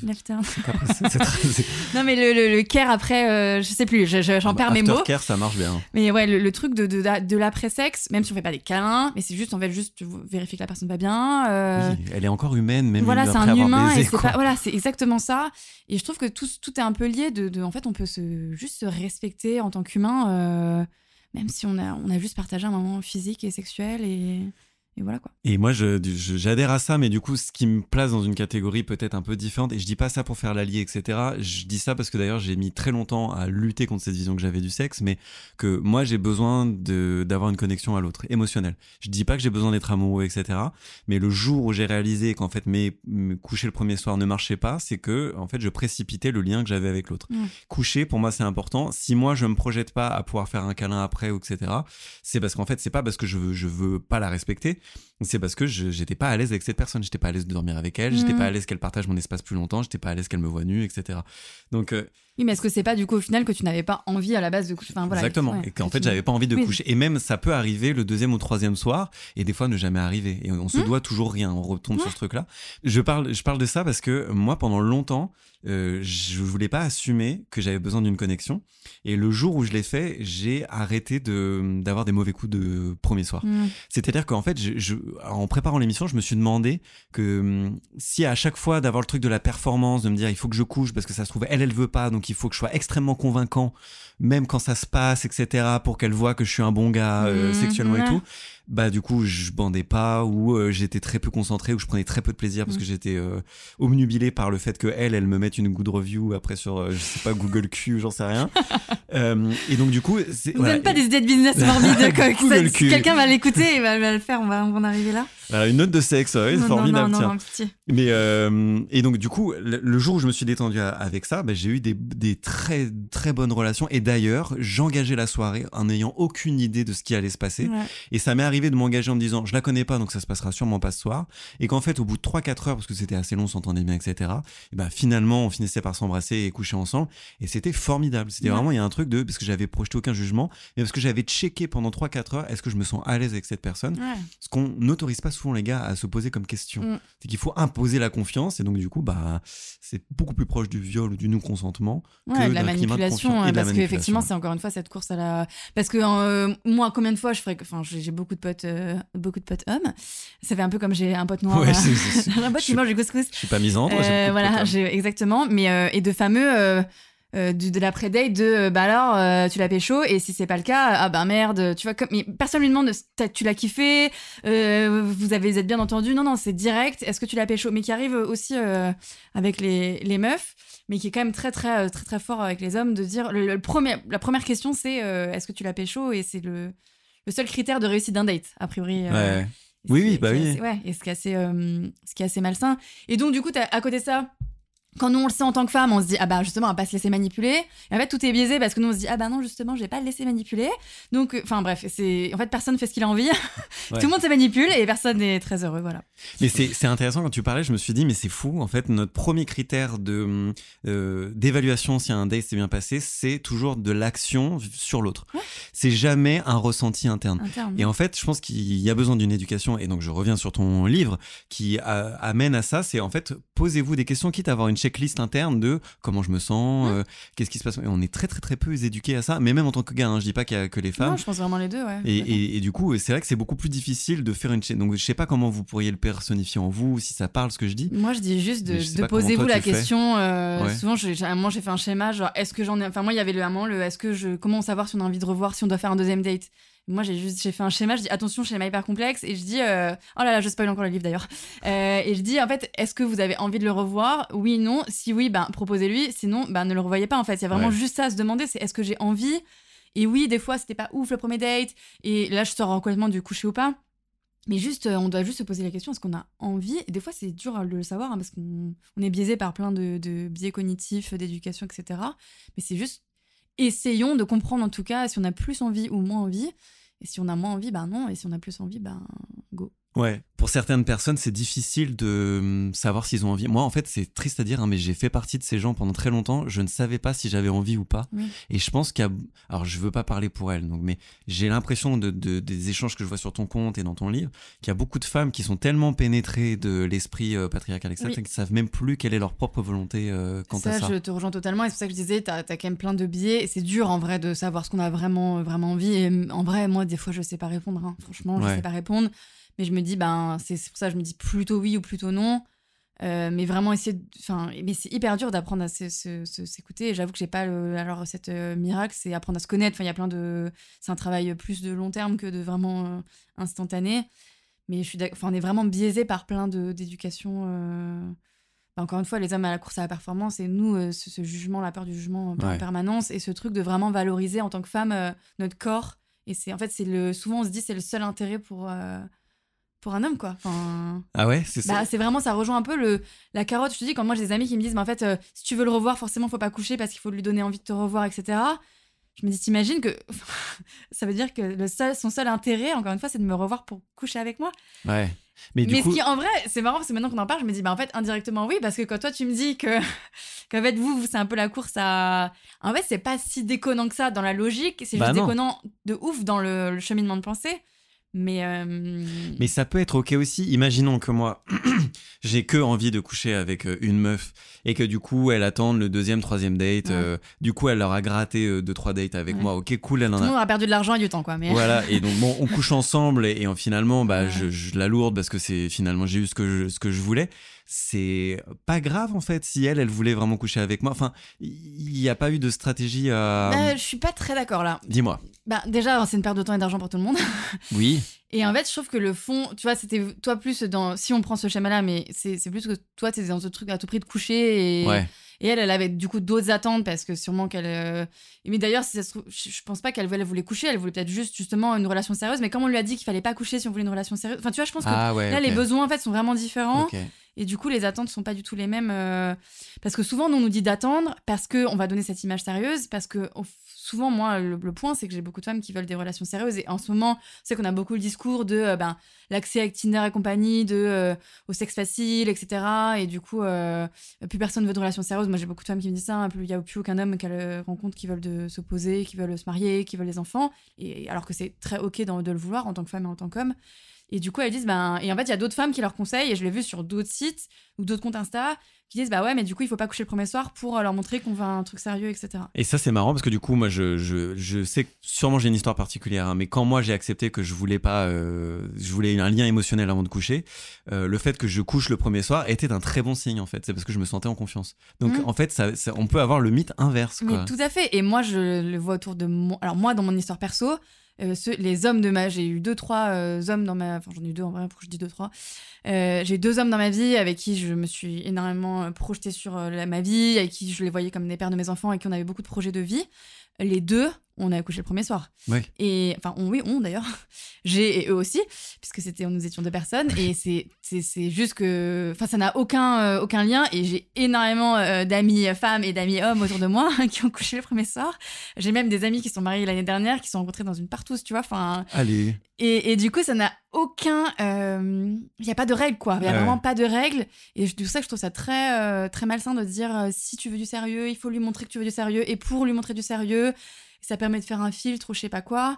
C'est non, mais le care après, je sais plus, j'en perds mes mots. Aftercare, ça marche bien. Mais ouais, le truc de l'après-sexe, même si on fait pas des câlins, mais c'est juste, en fait, juste vérifier que la personne va bien. Oui, elle est encore humaine, même voilà, après c'est un humain, avoir baisé, et c'est pas, voilà, c'est exactement ça. Et je trouve que tout est un peu lié en fait, on peut juste se respecter en tant qu'humain, même si on a juste partagé un moment physique et sexuel, et voilà quoi. Et moi, j'adhère à ça, mais du coup, ce qui me place dans une catégorie peut-être un peu différente, et je dis pas ça pour faire l'allié, etc. Je dis ça parce que d'ailleurs, j'ai mis très longtemps à lutter contre cette vision que j'avais du sexe, mais que moi, j'ai besoin d'avoir une connexion à l'autre, émotionnelle. Je dis pas que j'ai besoin d'être amoureux, etc. Mais le jour où j'ai réalisé qu'en fait, coucher le premier soir ne marchait pas, c'est que, en fait, je précipitais le lien que j'avais avec l'autre. Coucher, pour moi, c'est important. Si moi, je me projette pas à pouvoir faire un câlin après, etc., c'est parce qu'en fait, c'est pas parce que je veux pas la respecter, c'est parce que j'étais pas à l'aise avec cette personne, j'étais pas à l'aise de dormir avec elle, j'étais pas à l'aise qu'elle partage mon espace plus longtemps, j'étais pas à l'aise qu'elle me voie nue, etc. Donc oui, mais est-ce que c'est pas du coup au final que tu n'avais pas envie à la base de coucher, enfin, voilà, exactement, et qu'en fait j'avais pas envie de coucher, et même ça peut arriver le 2e ou 3e soir, et des fois ne jamais arriver, et on se doit toujours rien, on retombe sur ce truc là. Je parle de ça parce que moi pendant longtemps je voulais pas assumer que j'avais besoin d'une connexion, et le jour où je l'ai fait, j'ai arrêté d'avoir des mauvais coups de premier soir. C'est-à-dire qu'en fait en préparant l'émission, je me suis demandé que si à chaque fois d'avoir le truc de la performance, de me dire il faut que je couche parce que ça se trouve elle veut pas, donc il faut que je sois extrêmement convaincant même quand ça se passe, etc., pour qu'elle voit que je suis un bon gars sexuellement et tout, du coup je bandais pas, ou j'étais très peu concentré, ou je prenais très peu de plaisir parce que j'étais obnubilé par le fait que elle me mette une good review après sur je sais pas, Google Q, j'en sais rien. Et donc du coup vous donne pas des idées de business morbides. Si quelqu'un va l'écouter, il va le faire, on va en arriver là. Une note de sexe, c'est formidable. Non, mais et donc du coup le jour où je me suis détendu avec ça, j'ai eu des très très bonnes relations, et d'ailleurs j'engageais la soirée en n'ayant aucune idée de ce qui allait se passer, et ça m'est arrivé de m'engager en me disant je la connais pas, donc ça se passera sûrement pas ce soir, et qu'en fait au bout de 3-4 heures, parce que c'était assez long, on s'entendait bien, etc., et finalement on finissait par s'embrasser et coucher ensemble, et c'était formidable. C'était vraiment, il y a un truc parce que j'avais projeté aucun jugement, mais parce que j'avais checké pendant 3-4 heures, est-ce que je me sens à l'aise avec cette personne, ce qu'on n'autorise pas souvent les gars à se poser comme question. C'est qu'il faut imposer la confiance, et donc du coup c'est beaucoup plus proche du viol ou du non-consentement que de la manipulation, parce qu'effectivement c'est encore une fois cette course à la... Parce que moi, combien de fois j'ai beaucoup de potes hommes, ça fait un peu comme j'ai un pote noir, un pote qui mange du couscous, je suis pas misandre, voilà, exactement, mais et de fameux de l'après-date alors tu l'as pécho, et si c'est pas le cas, merde, tu vois, mais personne lui demande tu l'as kiffé, vous êtes bien entendu, non c'est direct, est-ce que tu l'as pécho, mais qui arrive aussi avec les meufs, mais qui est quand même très très très très fort avec les hommes, de dire la première question c'est est-ce que tu l'as pécho, et c'est le seul critère de réussite d'un date a priori. Oui. Et ce qui est assez malsain, et donc du coup à côté de ça, Quand nous on le sait en tant que femme, on se dit justement on va pas se laisser manipuler. Et en fait tout est biaisé parce que nous on se dit non justement je vais pas le laisser manipuler. Donc bref, en fait personne fait ce qu'il a envie. Ouais. Tout le monde se manipule et personne n'est très heureux, voilà. Mais c'est intéressant quand tu parlais, je me suis dit mais c'est fou en fait, notre premier critère d'évaluation si un date s'est bien passé, c'est toujours de l'action sur l'autre. Ouais. C'est jamais un ressenti interne. Et en fait, je pense qu'il y a besoin d'une éducation, et donc je reviens sur ton livre qui amène à ça, c'est en fait posez-vous des questions, quitte à avoir une checklist interne de comment je me sens, qu'est-ce qui se passe. Et on est très très très peu éduqués à ça, mais même en tant que gars, je dis pas qu'il y a que les femmes. Non, je pense vraiment les deux, ouais. Et du coup, c'est vrai que c'est beaucoup plus difficile de faire une donc je sais pas comment vous pourriez le personnifier en vous, si ça parle ce que je dis. Moi je dis juste de posez-vous la question. Souvent j'ai fait un schéma genre est-ce que j'en ai, enfin moi il y avait comment savoir si on a envie de revoir, si on doit faire un deuxième date. Moi, j'ai fait un schéma, je dis attention, schéma hyper complexe, et je dis, oh là là, je spoil encore le livre d'ailleurs. Et je dis, en fait, est-ce que vous avez envie de le revoir ? Oui, non. Si oui, proposez-lui. Sinon, ne le revoyez pas, en fait. Il y a vraiment juste ça à se demander, c'est est-ce que j'ai envie ? Et oui, des fois, c'était pas ouf le premier date, et là, je sors complètement du coucher ou pas. Mais juste, on doit juste se poser la question, est-ce qu'on a envie ? Et des fois, c'est dur de le savoir, parce qu'on est biaisé par plein de biais cognitifs, d'éducation, etc. Mais c'est juste, essayons de comprendre en tout cas si on a plus envie ou moins envie. Et si on a moins envie, non. Et si on a plus envie, go. Ouais, pour certaines personnes, c'est difficile de savoir s'ils ont envie. Moi, en fait, c'est triste à dire, mais j'ai fait partie de ces gens pendant très longtemps. Je ne savais pas si j'avais envie ou pas. Oui. Et je pense alors je veux pas parler pour elles, mais j'ai l'impression des échanges que je vois sur ton compte et dans ton livre, qu'il y a beaucoup de femmes qui sont tellement pénétrées de l'esprit patriarcal, etc., qu'ils savent même plus quelle est leur propre volonté quant à ça. Ça, je te rejoins totalement. Et c'est pour ça que je disais, t'as quand même plein de biais. Et c'est dur, en vrai, de savoir ce qu'on a vraiment, vraiment envie. Et en vrai, moi, des fois, je sais pas répondre. Hein. Franchement, je sais pas répondre. Mais je me dis, c'est pour ça que je me dis plutôt oui ou plutôt non. Mais vraiment essayer mais c'est hyper dur d'apprendre à s'écouter. Et j'avoue que j'ai pas la recette miracle, c'est apprendre à se connaître. Il y a c'est un travail plus de long terme que de vraiment instantané. Mais on est vraiment biaisé par plein d'éducation. Encore une fois, les hommes à la course à la performance, et nous, ce jugement, la peur du jugement en permanence, et ce truc de vraiment valoriser en tant que femme notre corps. Et souvent on se dit c'est le seul intérêt pour un homme, quoi. Ah ouais, c'est ça. C'est vraiment, ça rejoint un peu la carotte. Je te dis, quand moi j'ai des amis qui me disent, mais en fait, si tu veux le revoir, forcément, faut pas coucher parce qu'il faut lui donner envie de te revoir, etc. Je me dis, t'imagines que ça veut dire que son seul intérêt, encore une fois, c'est de me revoir pour coucher avec moi. Ouais. Mais ce qui, en vrai, c'est marrant parce que maintenant qu'on en parle, je me dis, en fait, indirectement, oui, parce que quand toi, tu me dis qu'en fait, vous, c'est un peu la course à. En fait, c'est pas si déconnant que ça dans la logique, c'est juste déconnant de ouf dans le cheminement de pensée. Mais ça peut être ok aussi. Imaginons que moi, j'ai que envie de coucher avec une meuf et que du coup, elle attend le deuxième, troisième date. Ouais. Du coup, elle leur a gratté 2-3 dates avec moi. Ok, cool. Tout le monde aura perdu de l'argent et du temps, quoi. Mais... Voilà. Et donc, on couche ensemble et finalement, je la lourde parce que finalement, j'ai eu ce que je voulais. C'est pas grave en fait si elle voulait vraiment coucher avec moi. Enfin, il n'y a pas eu de stratégie à... je suis pas très d'accord là. Dis-moi. Déjà, c'est une perte de temps et d'argent pour tout le monde. Oui. Et en fait, je trouve que le fond, tu vois, c'était toi plus dans... Si on prend ce schéma-là, mais c'est plus que toi, t'es dans ce truc à tout prix de coucher et... Ouais. Et elle avait du coup d'autres attentes parce que sûrement qu'elle... Mais d'ailleurs, si ça se trouve, je pense pas qu'elle voulait coucher, elle voulait peut-être juste justement une relation sérieuse, mais comme on lui a dit qu'il fallait pas coucher si on voulait une relation sérieuse... Enfin, tu vois, je pense que là, les besoins en fait sont vraiment différents. Okay. Et du coup, les attentes sont pas du tout les mêmes. Parce que souvent, on nous dit d'attendre parce qu'on va donner cette image sérieuse, parce que souvent, moi, le point, c'est que j'ai beaucoup de femmes qui veulent des relations sérieuses. Et en ce moment, c'est qu'on a beaucoup le discours de l'accès avec Tinder et compagnie, au sexe facile, etc. Et du coup, plus personne veut de relations sérieuses. Moi, j'ai beaucoup de femmes qui me disent ça. Il n'y a plus aucun homme qu'elles rencontrent qui veulent se poser, qui veulent se marier, qui veulent des enfants. Et alors que c'est très OK de le vouloir en tant que femme et en tant qu'homme. Et du coup, elles disent, et en fait, il y a d'autres femmes qui leur conseillent, et je l'ai vu sur d'autres sites ou d'autres comptes Insta, qui disent, ouais, mais du coup, il faut pas coucher le premier soir pour leur montrer qu'on veut un truc sérieux, etc. Et ça, c'est marrant parce que du coup, moi, je sais que sûrement j'ai une histoire particulière, hein, mais quand moi j'ai accepté que je voulais pas, je voulais un lien émotionnel avant de coucher, le fait que je couche le premier soir était un très bon signe, en fait. C'est parce que je me sentais en confiance. Donc, en fait, ça, on peut avoir le mythe inverse, quoi. Mais tout à fait. Et moi, je le vois autour de moi. Alors, moi, dans mon histoire perso, les hommes j'ai eu 2-3 hommes dans ma... Enfin, j'en ai eu 2 en vrai, pourquoi je dis 2-3 j'ai eu 2 hommes dans ma vie avec qui je me suis énormément projetée sur ma vie, avec qui je les voyais comme des pères de mes enfants, avec qui on avait beaucoup de projets de vie. Les 2, on a couché le premier soir. Ouais. Et enfin, on d'ailleurs. J'ai et eux aussi, puisque nous étions 2 personnes. Et c'est juste que, enfin, ça n'a aucun lien. Et j'ai énormément d'amis femmes et d'amis hommes autour de moi qui ont couché le premier soir. J'ai même des amis qui sont mariés l'année dernière, qui se sont rencontrés dans une partouze, tu vois. Enfin. Allez. Et du coup, ça n'a aucun. Il y a pas de règles, quoi. Il y a vraiment pas de règles. Et c'est pour ça que je trouve ça très très malsain de dire si tu veux du sérieux, il faut lui montrer que tu veux du sérieux. Et pour lui montrer du sérieux, ça permet de faire un filtre ou je sais pas quoi.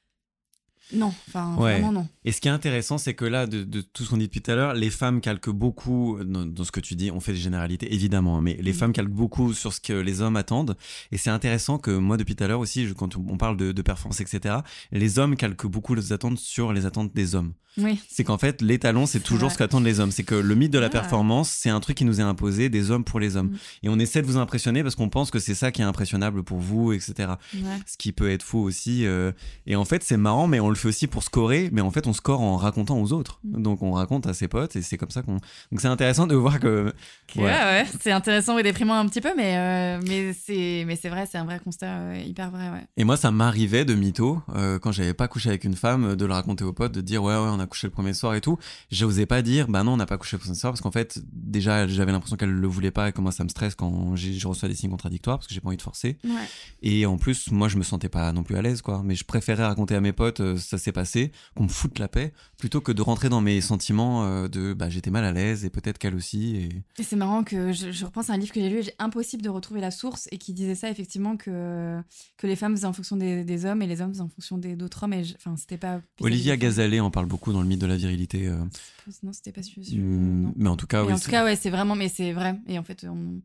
Non, enfin, vraiment non. Et ce qui est intéressant, c'est que là, de tout ce qu'on dit depuis tout à l'heure, les femmes calquent beaucoup, dans ce que tu dis, on fait des généralités, évidemment, mais les femmes calquent beaucoup sur ce que les hommes attendent. Et c'est intéressant que moi, depuis tout à l'heure aussi, quand on parle de performance, etc., les hommes calquent beaucoup les attentes sur les attentes des hommes. Oui. C'est qu'en fait, l'étalon, c'est toujours ce qu'attendent les hommes. C'est que le mythe de la performance, c'est un truc qui nous est imposé des hommes pour les hommes. Et on essaie de vous impressionner parce qu'on pense que c'est ça qui est impressionnable pour vous, etc. Ce qui peut être faux aussi. Et en fait, c'est marrant, mais on le fait aussi pour scorer. Mais en fait, on score en racontant aux autres. Donc, on raconte à ses potes et c'est comme ça qu'on... Donc, c'est intéressant de voir que... Ouais. C'est intéressant et déprimant un petit peu, mais c'est vrai, c'est un vrai constat hyper vrai, ouais. Et moi, ça m'arrivait de mytho, quand j'avais pas couché avec une femme, de le raconter aux potes, de dire ouais, on a couché le premier soir et tout. J'osais pas dire bah non, on n'a pas couché le premier soir parce qu'en fait, déjà, j'avais l'impression qu'elle le voulait pas et que moi, ça me stresse quand je reçois des signes contradictoires parce que j'ai pas envie de forcer. Ouais. Et en plus, moi, je me sentais pas non plus à l'aise, quoi. Mais je préférais raconter à mes potes, ça s'est passé, qu'on me foute la paix, plutôt que de rentrer dans mes sentiments de bah j'étais mal à l'aise et peut-être qu'elle aussi. Et c'est marrant que je repense à un livre que j'ai lu et j'ai impossible de retrouver la source et qui disait ça effectivement que les femmes faisaient en fonction des hommes et les hommes faisaient en fonction d'autres hommes. Enfin, c'était pas. Olivia Gazalet en parle beaucoup dans le mythe de la virilité. Non, c'était pas sûr. Mais en tout cas, mais oui. En tout cas, ouais, c'est vraiment, mais c'est vrai. Et en fait,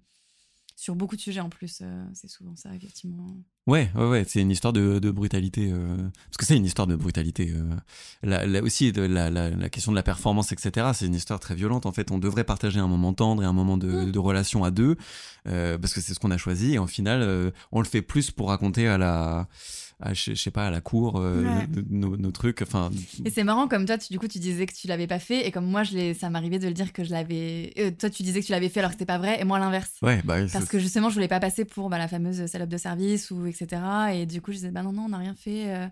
sur beaucoup de sujets en plus, c'est souvent ça, effectivement. Ouais, c'est une histoire de brutalité. Parce que c'est une histoire de brutalité. Aussi, la question de la performance, etc., c'est une histoire très violente. En fait, on devrait partager un moment tendre et un moment de relation à deux, parce que c'est ce qu'on a choisi. Et en final, on le fait plus pour raconter je sais pas, à la cour, nos trucs. Enfin. Et c'est marrant, comme toi, tu disais que tu l'avais pas fait, et comme moi, ça m'arrivait de le dire que je l'avais. Toi, tu disais que tu l'avais fait alors que c'était pas vrai, et moi l'inverse. Ouais, parce que justement, je voulais pas passer pour la fameuse salope de service ou etc. Et du coup, je disais non, on n'a rien fait.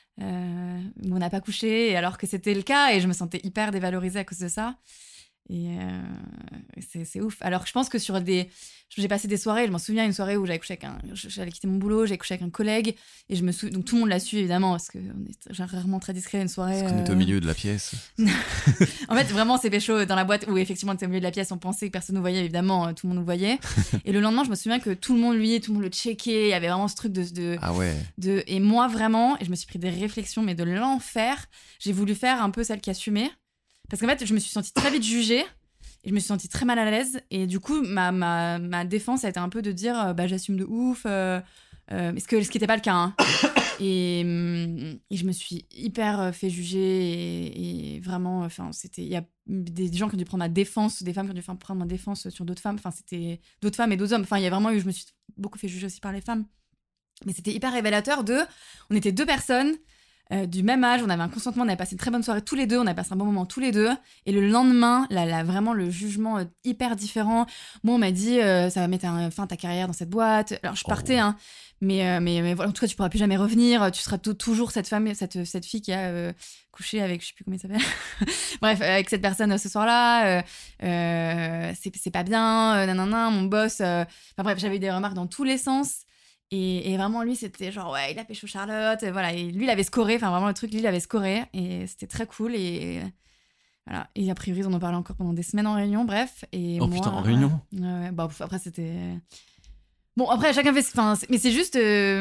On n'a pas couché, et alors que c'était le cas, et je me sentais hyper dévalorisée à cause de ça. Et c'est ouf. Alors je pense que j'ai passé des soirées, je m'en souviens, une soirée où j'avais couché j'allais quitter mon boulot, j'ai couché avec un collègue, et donc tout le monde l'a su évidemment, parce qu'on est rarement très discret une soirée. Parce qu'on était au milieu de la pièce. En fait, vraiment, c'est pécho dans la boîte où effectivement on était au milieu de la pièce, on pensait que personne nous voyait, évidemment, tout le monde nous voyait. Et le lendemain, je me souviens que tout le monde le checkait, il y avait vraiment ce truc Ah ouais. Et moi vraiment, et je me suis pris des réflexions, mais de l'enfer, j'ai voulu faire un peu celle qui assumait. Parce qu'en fait, je me suis sentie très vite jugée et je me suis sentie très mal à l'aise. Et du coup, ma défense a été un peu de dire j'assume de ouf, ce qui n'était pas le cas. Hein. Et je me suis hyper fait juger. Et vraiment, il y a des gens qui ont dû prendre ma défense, des femmes qui ont dû prendre ma défense sur d'autres femmes. Enfin, c'était d'autres femmes et d'autres hommes. Enfin, il y a vraiment eu, je me suis beaucoup fait juger aussi par les femmes. Mais c'était hyper révélateur on était 2 personnes. Du même âge, on avait un consentement, on avait passé une très bonne soirée tous les deux, on avait passé un bon moment tous les deux, et le lendemain, vraiment le jugement hyper différent. Moi, on m'a dit ça va mettre fin à ta carrière dans cette boîte. Alors je partais, hein, mais voilà, en tout cas tu pourras plus jamais revenir, tu seras toujours cette fille qui a couché avec, je sais plus comment il s'appelle, bref, avec cette personne ce soir-là, c'est pas bien, nanana, mon boss, enfin bref, j'avais eu des remarques dans tous les sens. Et vraiment, lui, c'était genre, ouais, il a pécho Charlotte, voilà. Et lui, il avait scoré, enfin, vraiment, le truc, lui, il avait scoré. Et c'était très cool. Et voilà. Et a priori, on en parlait encore pendant des semaines en réunion, bref. Et oh moi, putain, en réunion ouais, après, c'était. Bon, après, chacun fait. Enfin, mais c'est juste.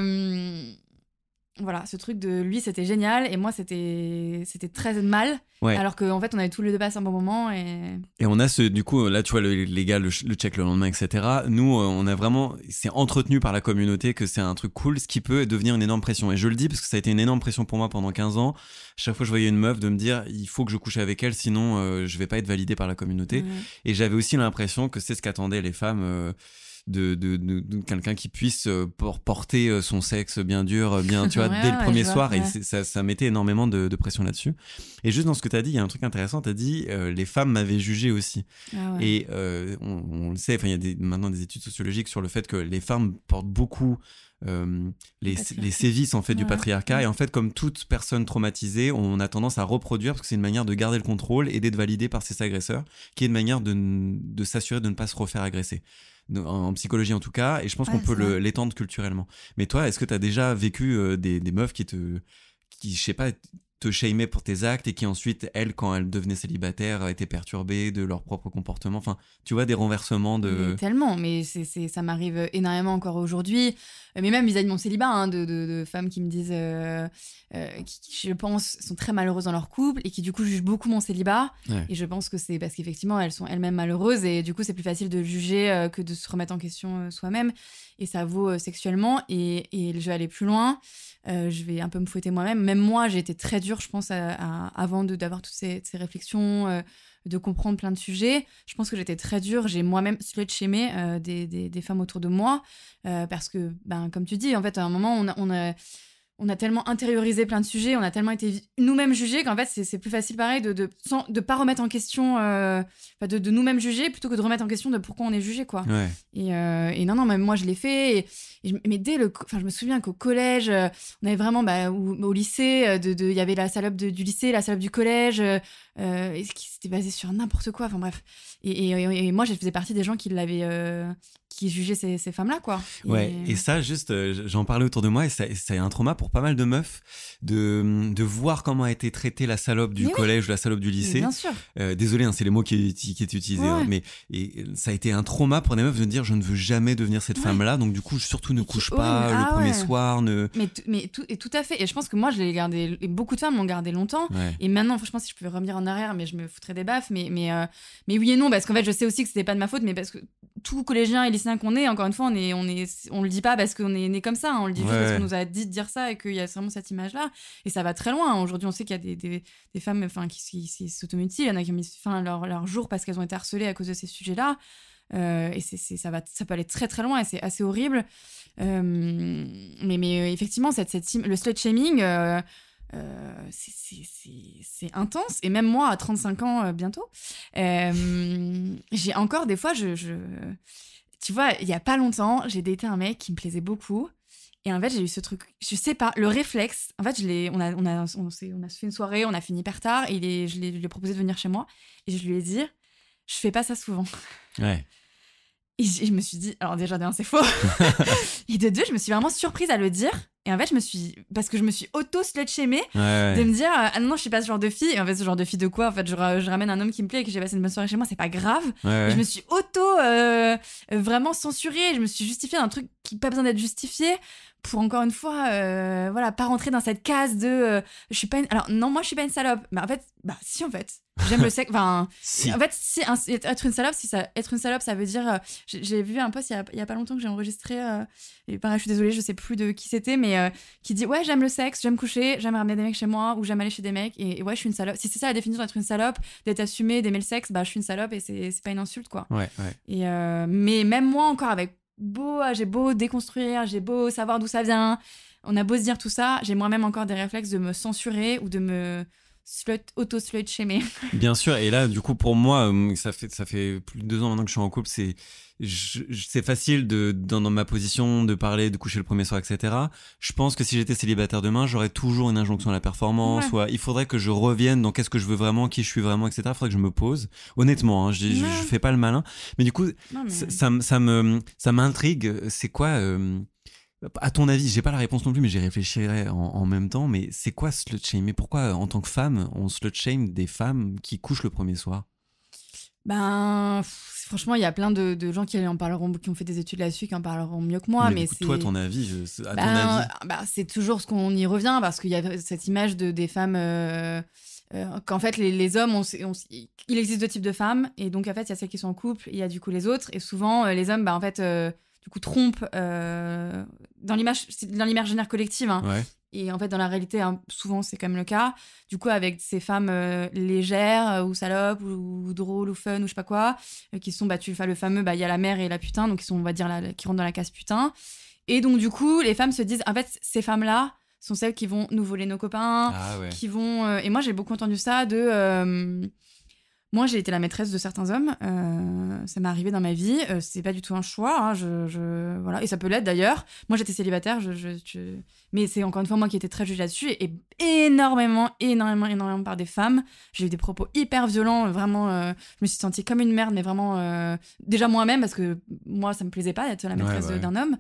Voilà, ce truc de lui, c'était génial. Et moi, c'était très mal. Ouais. Alors qu'en fait, on avait tous les deux passé un bon moment. Et on a du coup, là, tu vois, les gars, le check le lendemain, etc. Nous, on a vraiment. C'est entretenu par la communauté que c'est un truc cool, ce qui peut devenir une énorme pression. Et je le dis parce que ça a été une énorme pression pour moi pendant 15 ans. Chaque fois que je voyais une meuf, de me dire, il faut que je couche avec elle, sinon je vais pas être validé par la communauté. Et j'avais aussi l'impression que c'est ce qu'attendaient les femmes. de quelqu'un qui puisse porter son sexe bien dur, bien, tu vois, dès le premier soir. Et ça mettait énormément de pression là-dessus. Et juste dans ce que tu as dit, il y a un truc intéressant. Tu as dit les femmes m'avaient jugé aussi. Et on le sait, il y a maintenant des études sociologiques sur le fait que les femmes portent beaucoup les sévices en fait du patriarcat, et en fait comme toute personne traumatisée, on a tendance à reproduire parce que c'est une manière de garder le contrôle et d'être validé par ses agresseurs, qui est une manière de s'assurer de ne pas se refaire agresser en psychologie en tout cas, et je pense qu'on peut l'étendre culturellement. Mais toi, est-ce que tu as déjà vécu des meufs qui je sais pas, te shamer pour tes actes, et qui ensuite, elles, quand elles devenaient célibataires, étaient perturbées de leur propre comportement, enfin, tu vois, des renversements de... Mais tellement, mais ça m'arrive énormément encore aujourd'hui, mais même vis-à-vis de mon célibat, hein, de femmes qui me disent, qui, je pense, sont très malheureuses dans leur couple, et qui du coup jugent beaucoup mon célibat, et je pense que c'est parce qu'effectivement, elles sont elles-mêmes malheureuses, et du coup, c'est plus facile de juger que de se remettre en question soi-même, et ça vaut sexuellement, et je vais aller plus loin. Je vais un peu me fouetter moi-même. Même moi, j'ai été très dure, je pense, avant d'avoir toutes ces réflexions, de comprendre plein de sujets. Je pense que j'étais très dure. J'ai moi-même slut-shamé des femmes autour de moi. Parce que, comme tu dis, en fait, à un moment, on a tellement intériorisé plein de sujets, on a tellement été nous-mêmes jugés qu'en fait, c'est plus facile, pareil, de pas remettre en question, de nous-mêmes juger plutôt que de remettre en question de pourquoi on est jugé, quoi. Ouais. Et non, même moi, je l'ai fait. Mais je me souviens qu'au collège, on avait vraiment, au lycée, il y avait la salope du lycée, la salope du collège, qui s'était basée sur n'importe quoi. Enfin bref. Et moi, je faisais partie des gens qui jugeaient ces femmes-là, quoi. Ouais, et ça, juste, j'en parlais autour de moi, et c'est un trauma pour pas mal de meufs de voir comment a été traitée la salope du collège ou la salope du lycée. Bien sûr. Désolé, c'est les mots qui étaient utilisés, hein, mais ça a été un trauma pour des meufs de dire je ne veux jamais devenir cette femme-là, donc du coup, surtout ne couche pas le premier soir. Mais tout à fait. Et je pense que moi, je l'ai gardé, et beaucoup de femmes l'ont gardé longtemps. Ouais. Et maintenant, franchement, si je pouvais revenir en arrière, mais je me foutrais des baffes. Mais oui et non, parce qu'en fait, je sais aussi que c'était pas de ma faute, mais parce que tout collégien et lycéen qu'on est, encore une fois, on le dit pas parce qu'on est né comme ça, hein, on le dit juste parce qu'on nous a dit de dire ça et qu'il y a vraiment cette image-là. Et ça va très loin. Aujourd'hui, on sait qu'il y a des femmes qui s'automutilent, il y en a qui ont mis fin à leur jour parce qu'elles ont été harcelées à cause de ces sujets-là. Et ça peut aller très très loin, et c'est assez horrible. Mais effectivement, le slut-shaming, c'est intense. Et même moi, à 35 ans bientôt, j'ai encore des fois, tu vois, il y a pas longtemps, j'ai daté un mec qui me plaisait beaucoup. Et en fait, j'ai eu ce truc, je sais pas, le réflexe. En fait, on a fait une soirée, on a fini hyper tard, et je lui ai proposé de venir chez moi. Et je lui ai dit, je fais pas ça souvent. Ouais. Et je me suis dit, alors déjà, c'est faux. Et de deux, je me suis vraiment surprise à le dire. Et en fait, parce que je me suis auto-slut-shamée de me dire, ah non, je suis pas ce genre de fille. Et en fait, ce genre de fille de quoi? En fait, je ramène un homme qui me plaît et que j'ai passé une bonne soirée chez moi, c'est pas grave. Et je me suis vraiment censurée. Je me suis justifiée d'un truc qui n'a pas besoin d'être justifié, pour encore une fois, pas rentrer dans cette case de je suis pas une... Alors non, moi je suis pas une salope. Mais en fait, si, en fait. J'aime le sexe. Enfin, si. En fait, être une salope, ça veut dire. J'ai vu un post il y a pas longtemps que j'ai enregistré. Et pareil, je suis désolée, je sais plus de qui c'était, mais qui dit ouais, j'aime le sexe, j'aime coucher, j'aime ramener des mecs chez moi, ou j'aime aller chez des mecs. Et ouais, je suis une salope. Si c'est ça la définition d'être une salope, d'être assumée, d'aimer le sexe, je suis une salope, et c'est pas une insulte, quoi. Ouais. Et mais même moi, encore, j'ai beau déconstruire, j'ai beau savoir d'où ça vient, on a beau se dire tout ça, j'ai moi-même encore des réflexes de me censurer ou de me auto-slut-shamer. Bien sûr, et là, du coup, pour moi, ça fait plus de 2 ans maintenant que je suis en couple, c'est facile dans ma position de parler, de coucher le premier soir, etc. Je pense que si j'étais célibataire demain, j'aurais toujours une injonction à la performance, il faudrait que je revienne dans qu'est-ce que je veux vraiment, qui je suis vraiment, etc. Il faudrait que je me pose. Honnêtement, hein, je fais pas le malin. Mais du coup, ça m'intrigue. C'est quoi... à ton avis, j'ai pas la réponse non plus, mais j'y réfléchirai en même temps, mais c'est quoi slut-shame? Pourquoi, en tant que femme, on slut-shame des femmes qui couchent le premier soir? Franchement, il y a plein de gens qui en parleront, qui ont fait des études là-dessus, qui en parleront mieux que moi. Mais c'est... Toi, ton avis, ton avis c'est toujours ce qu'on y revient, parce qu'il y a cette image des femmes... qu'en fait, les hommes, il existe 2 types de femmes, et donc en fait, il y a celles qui sont en couple, et il y a du coup les autres, et souvent, les hommes, en fait... du coup trompe dans l'imaginaire collectif. Hein. Ouais. Et en fait, dans la réalité, hein, souvent, c'est quand même le cas. Du coup, avec ces femmes légères ou salopes ou drôles ou fun ou je sais pas quoi, qui sont le fameux, il y a la mère et la putain, donc qui sont, on va dire, qui rentrent dans la case putain. Et donc, du coup, les femmes se disent, en fait, ces femmes-là sont celles qui vont nous voler nos copains, qui vont... et moi, j'ai beaucoup entendu ça de... Moi, j'ai été la maîtresse de certains hommes. Ça m'est arrivé dans ma vie. C'est pas du tout un choix. Hein, voilà. Et ça peut l'être d'ailleurs. Moi, j'étais célibataire. Mais c'est encore une fois moi qui étais très jugée là-dessus. Et énormément par des femmes. J'ai eu des propos hyper violents. Vraiment, je me suis sentie comme une merde. Mais vraiment, déjà moi-même, parce que moi, ça me plaisait pas d'être la maîtresse d'un homme.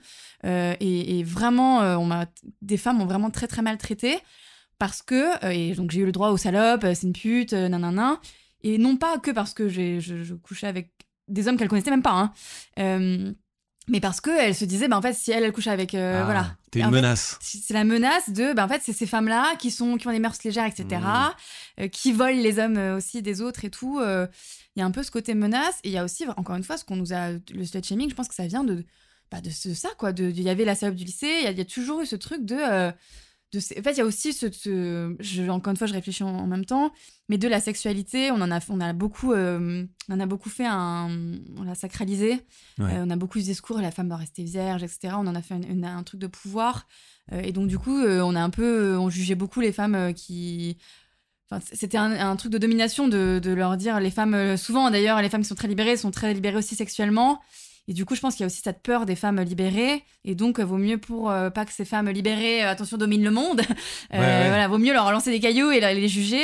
Et vraiment, des femmes m'ont vraiment très, très maltraitée. Parce que... et donc, j'ai eu le droit aux salopes. C'est une pute, nanana. Et non pas que parce que je couchais avec des hommes qu'elle connaissait même pas, hein. Mais parce qu'elle se disait, en fait, si elle couche avec... voilà. T'es une menace. C'est la menace de... en fait, c'est ces femmes-là qui ont des mœurs légères, etc., qui volent les hommes aussi des autres et tout. Il y a un peu ce côté menace. Et il y a aussi, encore une fois, ce qu'on nous a... Le slut-shaming, je pense que ça vient de ça, quoi. Il y avait la salope du lycée. Il y a toujours eu ce truc de... En fait, il y a aussi encore une fois, je réfléchis en même temps, mais de la sexualité, on a beaucoup fait on l'a sacralisé, on a beaucoup eu ce discours, la femme doit rester vierge, etc. On en a fait un truc de pouvoir, et donc du coup, on jugeait beaucoup les femmes qui... Enfin, c'était un truc de domination de leur dire, les femmes, souvent d'ailleurs, les femmes qui sont très libérées aussi sexuellement. Et du coup, je pense qu'il y a aussi cette peur des femmes libérées. Et donc, vaut mieux pour pas que ces femmes libérées, attention, dominent le monde. Voilà, vaut mieux leur lancer des cailloux et les juger.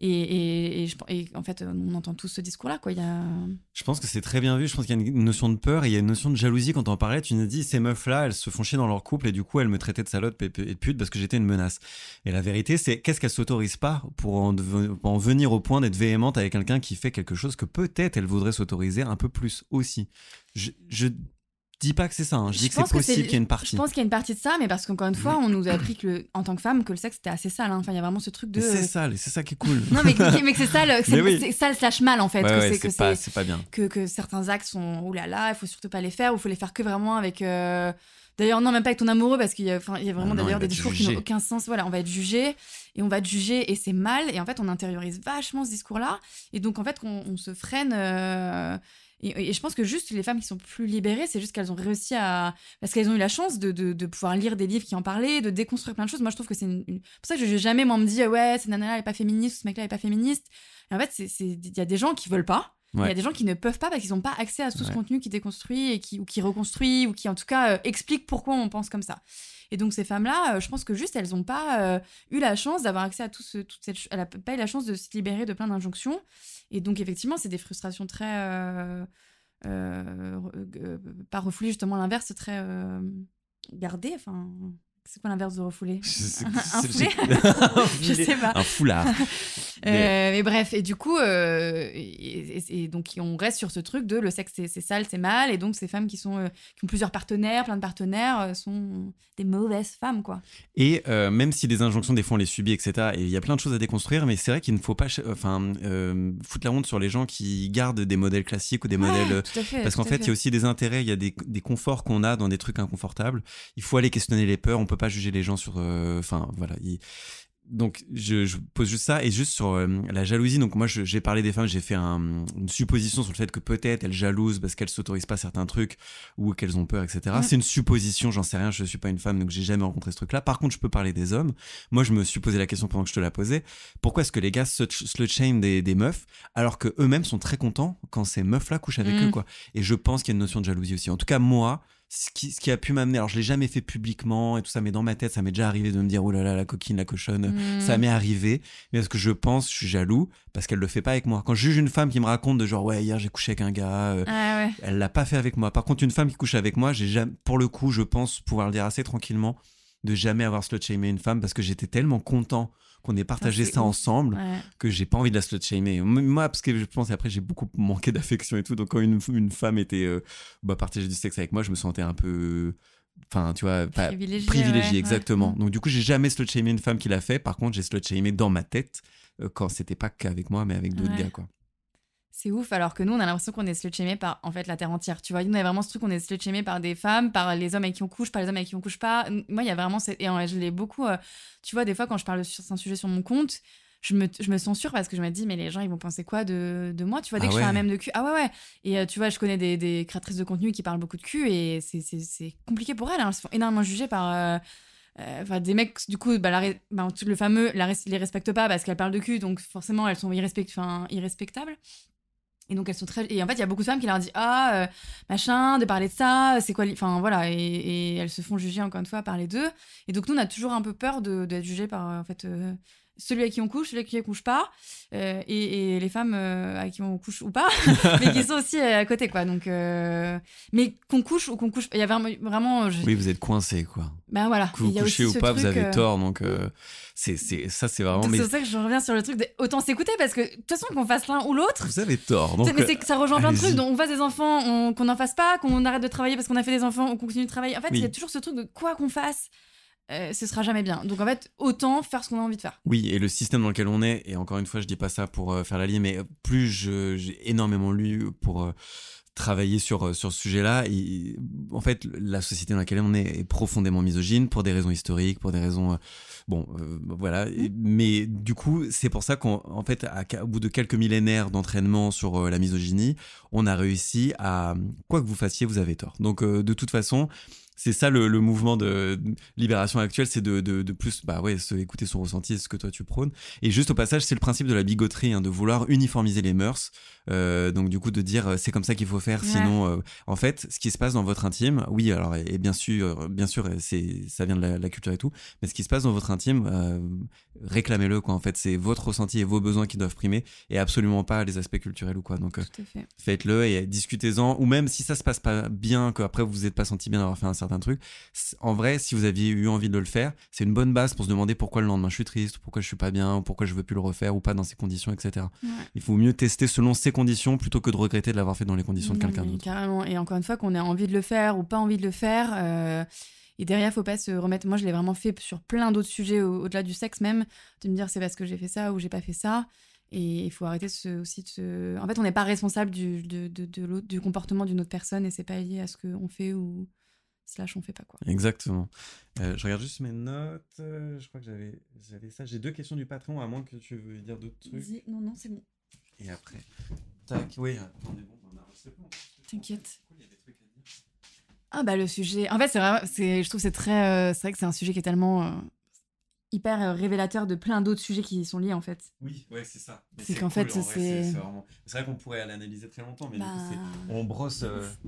Et en fait, on entend tous ce discours-là, quoi. Je pense que c'est très bien vu. Je pense qu'il y a une notion de peur et il y a une notion de jalousie. Quand on en parlait, tu nous dis, ces meufs-là, elles se font chier dans leur couple et du coup, elles me traitaient de salope et de pute parce que j'étais une menace. Et la vérité, c'est qu'est-ce qu'elles s'autorisent pas pour en venir au point d'être véhémente avec quelqu'un qui fait quelque chose que peut-être elles voudraient s'autoriser un peu plus aussi. Je dis pas que c'est ça, hein. Je dis que c'est possible qu'il y ait une partie. Je pense qu'il y a une partie de ça, mais parce qu'encore une fois, on nous a appris en tant que femme, que le sexe c'était assez sale. Hein. Enfin, il y a vraiment ce truc de. C'est sale, et c'est ça qui est cool. Non, mais que c'est sale, c'est sale slash mal en fait. C'est pas bien. Que certains actes sont oulala, il faut surtout pas les faire, ou il faut les faire que vraiment avec. D'ailleurs, non, même pas avec ton amoureux, parce qu'il y a vraiment d'ailleurs des discours qui n'ont aucun sens. Voilà, on va être jugé, et on va te juger, et c'est mal. Et en fait, on intériorise vachement ce discours-là. Et donc, en fait, on se freine. Et je pense que juste les femmes qui sont plus libérées, c'est juste qu'elles ont réussi parce qu'elles ont eu la chance de pouvoir lire des livres qui en parlaient, de déconstruire plein de choses. Moi, je trouve que c'est pour ça que je vais jamais me dire ouais, cette nana-là elle est pas féministe, ou ce mec-là elle est pas féministe. Et en fait, il y a des gens qui veulent pas. Il y a des gens qui ne peuvent pas parce qu'ils n'ont pas accès à tout ce contenu qui déconstruit ou qui reconstruit ou qui en tout cas explique pourquoi on pense comme ça. Et donc ces femmes-là, je pense que juste elles n'ont pas eu la chance d'avoir accès à elle n'a pas eu la chance de se libérer de plein d'injonctions. Et donc effectivement, c'est des frustrations très pas refoulées, justement l'inverse, très gardées. Enfin, c'est quoi l'inverse de refoulé? Un foulé? Je sais pas. Un foulard. Mais bref, et du coup, et donc on reste sur ce truc de le sexe c'est sale, c'est mal, et donc ces femmes qui ont plusieurs partenaires, plein de partenaires, sont des mauvaises femmes, quoi. Et même si des injonctions, des fois on les subit, etc., et il y a plein de choses à déconstruire, mais c'est vrai qu'il ne faut pas foutre la honte sur les gens qui gardent des modèles classiques ou des modèles... Tout à fait, parce qu'en fait, il y a aussi des intérêts, il y a des conforts qu'on a dans des trucs inconfortables. Il faut aller questionner les peurs, on peut pas juger les gens sur... voilà... Donc, je pose juste ça, et juste sur la jalousie. Donc, moi, j'ai parlé des femmes, j'ai fait une supposition sur le fait que peut-être elles jalousent parce qu'elles s'autorisent pas certains trucs ou qu'elles ont peur, etc. Ouais. C'est une supposition, j'en sais rien, je suis pas une femme, donc j'ai jamais rencontré ce truc-là. Par contre, je peux parler des hommes. Moi, je me suis posé la question pendant que je te la posais. Pourquoi est-ce que les gars slut-shame des meufs alors que eux-mêmes sont très contents quand ces meufs-là couchent avec eux, quoi. Et je pense qu'il y a une notion de jalousie aussi. En tout cas, moi, ce qui a pu m'amener, alors je l'ai jamais fait publiquement et tout ça, mais dans ma tête ça m'est déjà arrivé de me dire oh là là, la coquine, la cochonne, ça m'est arrivé, mais parce que je suis jaloux parce qu'elle le fait pas avec moi. Quand je juge une femme qui me raconte de genre ouais, hier j'ai couché avec un gars, elle l'a pas fait avec moi. Par contre, une femme qui couche avec moi, pour le coup, je pense pouvoir le dire assez tranquillement, de jamais avoir slut-shamé une femme parce que j'étais tellement content qu'on ait partagé ça ensemble, que j'ai pas envie de la slut-shamer. Moi, parce que je pense après j'ai beaucoup manqué d'affection et tout, donc quand une femme était partager du sexe avec moi, je me sentais un peu enfin tu vois, privilégié exactement. Donc du coup, j'ai jamais slut-shamé une femme qui l'a fait. Par contre, j'ai slut-shamé dans ma tête quand c'était pas qu'avec moi mais avec d'autres gars, quoi. C'est ouf, alors que nous, on a l'impression qu'on est slut-shamé par, en fait, la terre entière. Tu vois, nous, on a vraiment ce truc, on est slut-shamé par des femmes, par les hommes avec qui on couche, par les hommes avec qui on couche pas. Moi, il y a vraiment cette... Et je l'ai beaucoup... Tu vois, des fois, quand je parle sur un sujet sur mon compte, je me censure parce que je me dis, mais les gens, ils vont penser quoi de moi? Tu vois, dès que je fais un mème de cul... Ah ouais. Et tu vois, je connais des créatrices de contenu qui parlent beaucoup de cul et c'est compliqué pour elles. Hein. Elles se font énormément juger par... des mecs, du coup, le fameux, les respectent pas parce qu'elles parlent de cul, donc forcément, elles sont irrespectables. Et donc, elles sont très... Et en fait, il y a beaucoup de femmes qui leur disent machin, de parler de ça, c'est quoi... Enfin, voilà. Et elles se font juger, encore une fois, par les deux. Et donc, nous, on a toujours un peu peur d'être jugés par, en fait... celui avec qui on couche, celui avec qui on couche pas, et les femmes avec qui on couche ou pas, mais qui sont aussi à côté, quoi. Donc, mais qu'on couche ou qu'on couche, il y a vraiment. Oui, vous êtes coincés, quoi. Ben voilà. Que vous couchez ou pas, vous avez tort, donc c'est vraiment. Donc, c'est pour ça que je reviens sur le truc de autant s'écouter, parce que de toute façon qu'on fasse l'un ou l'autre. Vous avez tort. Donc, mais ça rejoint plein de trucs. Donc on fasse des enfants, qu'on n'en fasse pas, qu'on arrête de travailler parce qu'on a fait des enfants, on continue de travailler. En fait, il y a toujours ce truc de quoi qu'on fasse. Ce sera jamais bien. Donc en fait, autant faire ce qu'on a envie de faire. Oui, et le système dans lequel on est, et encore une fois, je dis pas ça pour faire la ligne, mais plus j'ai énormément lu pour travailler sur ce sujet-là. Et, en fait, la société dans laquelle on est profondément misogyne pour des raisons historiques, pour des raisons... voilà. Mais du coup, c'est pour ça qu'en fait, au bout de quelques millénaires d'entraînement sur la misogynie, on a réussi à... Quoi que vous fassiez, vous avez tort. Donc de toute façon... C'est ça le mouvement de libération actuel, c'est de plus écouter son ressenti et ce que toi tu prônes. Et juste au passage, c'est le principe de la bigoterie, hein, de vouloir uniformiser les mœurs. Donc du coup de dire c'est comme ça qu'il faut faire, sinon en fait ce qui se passe dans votre intime, oui alors et bien sûr ça vient de la culture et tout, mais ce qui se passe dans votre intime, réclamez-le quoi. En fait c'est votre ressenti et vos besoins qui doivent primer et absolument pas les aspects culturels ou quoi. Donc faites-le et discutez-en, ou même si ça se passe pas bien, qu'après vous vous êtes pas senti bien d'avoir fait un certain truc, en vrai si vous aviez eu envie de le faire, c'est une bonne base pour se demander pourquoi le lendemain je suis triste, pourquoi je suis pas bien, ou pourquoi je veux plus le refaire ou pas dans ces conditions, etc. Il faut mieux tester selon ces conditions plutôt que de regretter de l'avoir fait dans les conditions de quelqu'un d'autre. Carrément, et encore une fois qu'on ait envie de le faire ou pas envie de le faire, et derrière faut pas se remettre, moi je l'ai vraiment fait sur plein d'autres sujets au-delà du sexe même, de me dire c'est parce que j'ai fait ça ou j'ai pas fait ça, et il faut arrêter en fait on n'est pas responsable du comportement d'une autre personne, et c'est pas lié à ce qu'on fait ou on fait pas quoi. Exactement. Je regarde juste mes notes, je crois que j'avais ça, j'ai 2 questions du Patreon, à moins que tu veux dire d'autres trucs. Non c'est bon. Et après, tac, oui, attendez, bon, c'est bon. T'inquiète. Il y a des trucs à dire. Le sujet, en fait je trouve c'est vrai que c'est un sujet qui est tellement hyper révélateur de plein d'autres sujets qui sont liés en fait. Oui, ouais, c'est ça. Mais c'est qu'en fait c'est vraiment... C'est vrai qu'on pourrait l'analyser très longtemps, mais du coup on brosse...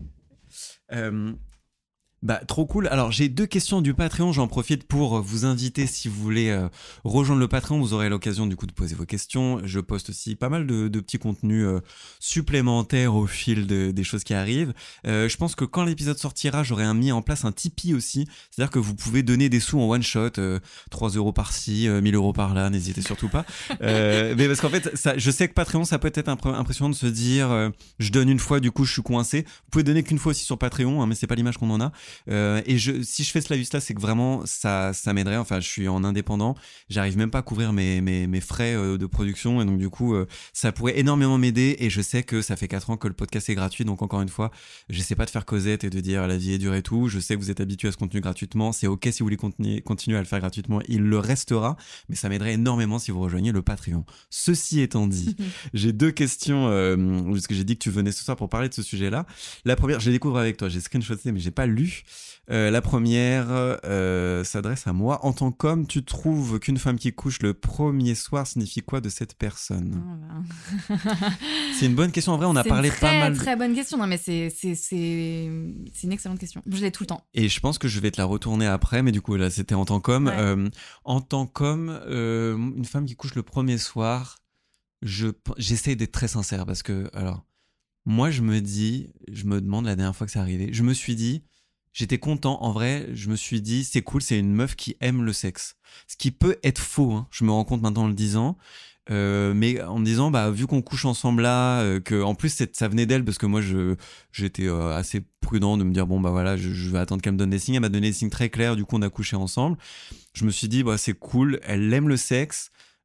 trop cool. Alors j'ai 2 questions du Patreon, j'en profite pour vous inviter si vous voulez rejoindre le Patreon, vous aurez l'occasion du coup de poser vos questions. Je poste aussi pas mal de petits contenus supplémentaires au fil des choses qui arrivent. Je pense que quand l'épisode sortira, j'aurai mis en place un Tipeee aussi, c'est-à-dire que vous pouvez donner des sous en one shot, 3€ par-ci, 1000 € par-là, n'hésitez surtout pas. Mais parce qu'en fait, je sais que Patreon, ça peut être impressionnant de se dire je donne une fois, du coup je suis coincé. Vous pouvez donner qu'une fois aussi sur Patreon, hein, mais c'est pas l'image qu'on en a. Et si je fais cela juste là, c'est que vraiment ça m'aiderait. Enfin, je suis en indépendant, j'arrive même pas à couvrir mes frais de production, et donc du coup ça pourrait énormément m'aider. Et je sais que ça fait 4 ans que le podcast est gratuit, donc encore une fois, j'essaie pas de faire causette et de dire la vie est dure et tout. Je sais que vous êtes habitués à ce contenu gratuitement, c'est ok si vous voulez continuer à le faire gratuitement, il le restera, mais ça m'aiderait énormément si vous rejoignez le Patreon. Ceci étant dit, j'ai 2 questions parce que j'ai dit que tu venais ce soir pour parler de ce sujet-là. La première, je l'ai découvert avec toi, j'ai screenshoté mais j'ai pas lu. La première s'adresse à moi. En tant qu'homme, tu trouves qu'une femme qui couche le premier soir signifie quoi de cette personne? C'est une bonne question. En vrai, on a parlé pas mal. C'est une très bonne question. Non, mais c'est une excellente question. Je l'ai tout le temps. Et je pense que je vais te la retourner après, mais du coup, là, c'était en tant qu'homme. Ouais. En tant qu'homme, une femme qui couche le premier soir, j'essaie d'être très sincère parce que, alors, moi, je me demande la dernière fois que c'est arrivé, je me suis dit, j'étais content, en vrai, je me suis dit, c'est cool, c'est une meuf qui aime le sexe. Ce qui peut être faux, hein, je me rends compte maintenant en le disant, mais en me disant, vu qu'on couche ensemble là, que en plus ça venait d'elle, parce que moi j'étais assez prudent de me dire, voilà, je vais attendre qu'elle me donne des signes. Elle m'a donné des signes très clairs, du coup on a couché ensemble. Je me suis dit, c'est cool, elle aime le sexe.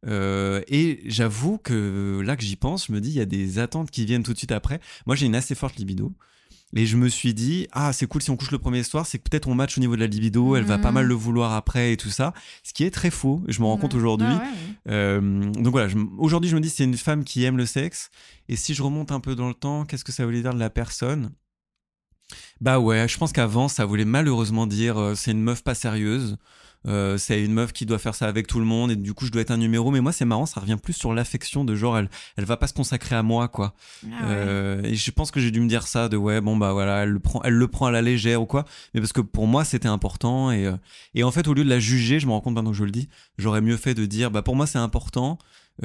Et j'avoue que là que j'y pense, je me dis, il y a des attentes qui viennent tout de suite après. Moi, j'ai une assez forte libido. Et je me suis dit, c'est cool si on couche le premier soir, c'est que peut-être on match au niveau de la libido, elle va pas mal le vouloir après et tout ça. Ce qui est très faux, je me rends compte aujourd'hui. Donc voilà, aujourd'hui je me dis, c'est une femme qui aime le sexe. Et si je remonte un peu dans le temps, qu'est-ce que ça voulait dire de la personne ? Bah ouais, je pense qu'avant, ça voulait malheureusement dire c'est une meuf pas sérieuse. C'est une meuf qui doit faire ça avec tout le monde et du coup je dois être un numéro. Mais moi c'est marrant, ça revient plus sur l'affection de genre elle va pas se consacrer à moi quoi. Et je pense que j'ai dû me dire ça de ouais bon bah voilà elle le prend à la légère ou quoi. Mais parce que pour moi c'était important et en fait au lieu de la juger, je me rends compte maintenant que je le dis, j'aurais mieux fait de dire bah pour moi c'est important.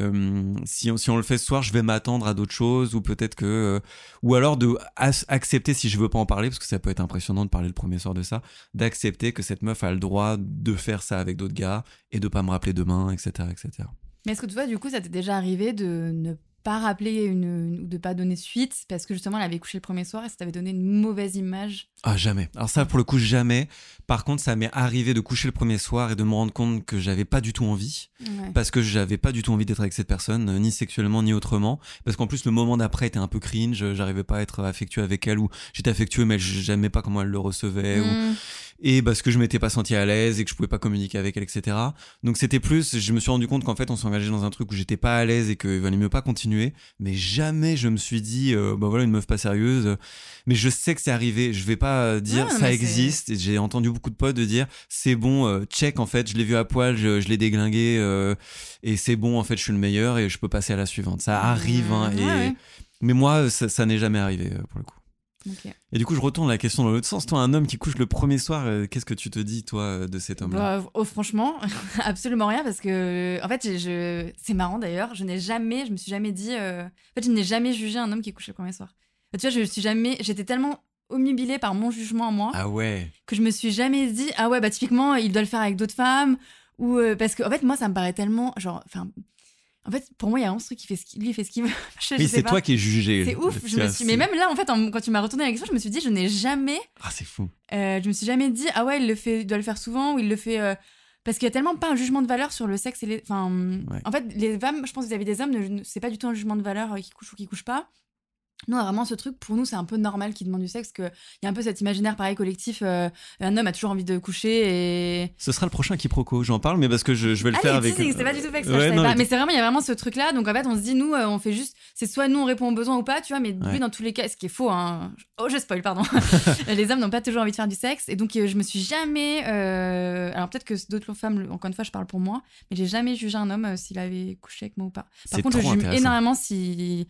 Si on le fait ce soir, je vais m'attendre à d'autres choses ou peut-être que ou alors de accepter si je veux pas en parler parce que ça peut être impressionnant de parler le premier soir de ça, d'accepter que cette meuf a le droit de faire ça avec d'autres gars et de pas me rappeler demain, etc. Mais est-ce que toi du coup ça t'est déjà arrivé de ne pas rappeler ou de pas donner suite parce que justement elle avait couché le premier soir et ça t'avait donné une mauvaise image? Jamais. Alors ça pour le coup jamais. Par contre ça m'est arrivé de coucher le premier soir et de me rendre compte que j'avais pas du tout envie parce que j'avais pas du tout envie d'être avec cette personne ni sexuellement ni autrement parce qu'en plus le moment d'après était un peu cringe, j'arrivais pas à être affectueux avec elle ou j'étais affectueux mais j'aimais pas comment elle le recevait et parce que je m'étais pas senti à l'aise et que je pouvais pas communiquer avec elle, etc. Donc c'était plus, je me suis rendu compte qu'en fait on s'engageait dans un truc où j'étais pas à l'aise et qu'il valait mieux pas continuer, mais jamais je me suis dit bah voilà une meuf pas sérieuse. Mais je sais que c'est arrivé, je vais pas dire ça existe. Et j'ai entendu beaucoup de potes de dire c'est bon, check en fait, je l'ai vu à poil, je l'ai déglingué et c'est bon en fait, je suis le meilleur et je peux passer à la suivante. Ça arrive mais moi ça n'est jamais arrivé pour le coup. Okay. Et du coup je retourne la question dans l'autre sens. Toi un homme qui couche le premier soir, qu'est-ce que tu te dis toi de cet homme-là? Franchement absolument rien parce que en fait c'est marrant d'ailleurs, je me suis jamais dit en fait je n'ai jamais jugé un homme qui couche le premier soir. Tu vois j'étais tellement omnubilée par mon jugement en moi que je me suis jamais dit bah typiquement il doit le faire avec d'autres femmes ou parce que en fait moi ça me paraît tellement genre en fait, pour moi, il y a un truc qui fait ce qu'il veut. Oui, c'est toi qui es jugé. C'est ouf. Mais même là, en fait, quand tu m'as retourné la question, je me suis dit, je n'ai jamais. C'est fou. Je me suis jamais dit, il doit le faire souvent ou il le fait. Parce qu'il y a tellement pas un jugement de valeur sur le sexe et les. Enfin, en fait, les femmes, je pense vis-à-vis des hommes, c'est pas du tout un jugement de valeur qui couche ou qui couche pas. Nous, vraiment, ce truc, pour nous, c'est un peu normal qu'ils demandent du sexe, qu'il y a un peu cet imaginaire, pareil, collectif. Un homme a toujours envie de coucher et... Ce sera le prochain quiproquo, j'en parle, mais parce que je vais le faire avec... C'est pas du tout fait exprès, je savais pas. Mais c'est vraiment, il y a vraiment ce truc-là. Donc, en fait, on se dit, nous, on fait juste... C'est soit nous, on répond aux besoins ou pas, tu vois, mais lui, dans tous les cas, ce qui est faux, hein... Oh, je spoil, pardon. Les hommes n'ont pas toujours envie de faire du sexe. Et donc, je me suis jamais... Alors, peut-être que d'autres femmes, encore une fois, je parle pour moi, mais j'ai jamais jugé un homme s'il avait couché avec moi ou pas. Par contre, je juge énormément si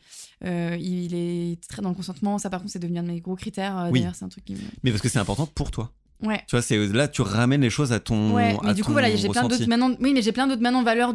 il est très dans le consentement. Ça, par contre, c'est devenu un de mes gros critères. D'ailleurs, c'est un truc qui me... Mais parce que c'est important pour toi. Ouais. Tu vois, là, tu ramènes les choses à ton mais du coup, voilà, j'ai ressenti. plein d'autres maintenant. Oui, mais j'ai plein d'autres maintenant valeurs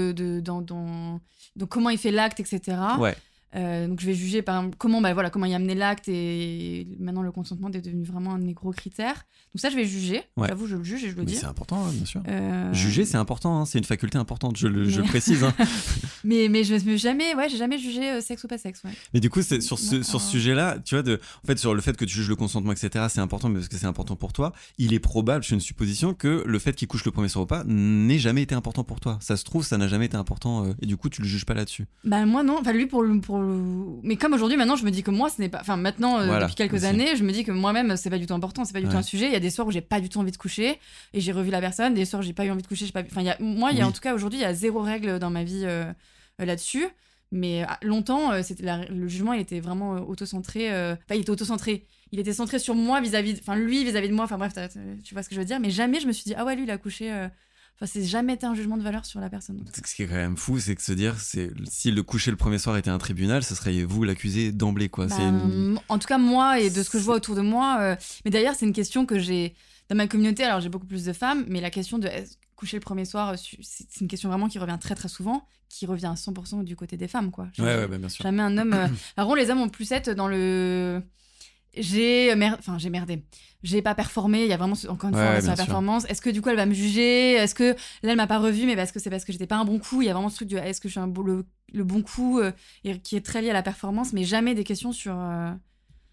dans comment il fait l'acte, etc. Ouais. Donc je vais juger par exemple, comment il a amené l'acte et maintenant le consentement est devenu vraiment un de mes gros critères. Donc ça je vais juger, j'avoue je le juge et je le dis. C'est important bien sûr. Juger c'est important, c'est une faculté importante, je le précise. mais je me j'ai jamais jugé sexe ou pas sexe. Ouais. Mais du coup c'est sur ce sujet-là, tu vois, en fait sur le fait que tu juges le consentement etc. c'est important mais parce que c'est important pour toi, il est probable, c'est une supposition que le fait qu'il couche le premier soir ou pas n'ait jamais été important pour toi. Ça se trouve ça n'a jamais été important et du coup tu le juges pas là-dessus. Bah moi non, enfin lui pour mais comme aujourd'hui maintenant je me dis que moi ce n'est pas, enfin maintenant depuis quelques années je me dis que moi-même c'est pas du tout important, c'est pas du tout un sujet. Il y a des soirs où j'ai pas du tout envie de coucher et j'ai revu la personne, des soirs où j'ai pas eu envie de coucher, en tout cas aujourd'hui il y a zéro règle dans ma vie là-dessus. Mais longtemps le jugement il était vraiment auto-centré, il était auto-centré, il était centré sur moi vis-à-vis de moi, enfin bref tu vois ce que je veux dire, mais jamais je me suis dit lui il a couché. Enfin, c'est jamais été un jugement de valeur sur la personne. Ce qui est quand même fou, c'est que se dire, si le coucher le premier soir était un tribunal, ça serait vous l'accusé d'emblée, quoi. En tout cas, moi, et de ce que je vois autour de moi. Mais d'ailleurs, c'est une question que j'ai dans ma communauté. Alors, j'ai beaucoup plus de femmes, mais la question de coucher le premier soir, c'est une question vraiment qui revient très très souvent, qui revient à 100% du côté des femmes, quoi. Bien sûr. Jamais un homme. Alors, les hommes ont plus être dans le. J'ai merdé. J'ai pas performé, il y a vraiment encore une fois sur la performance. Est-ce que du coup elle va me juger? Est-ce que là elle m'a pas revu mais c'est parce que j'étais pas un bon coup? Il y a vraiment ce truc de est-ce que je suis le bon coup et qui est très lié à la performance, mais jamais des questions sur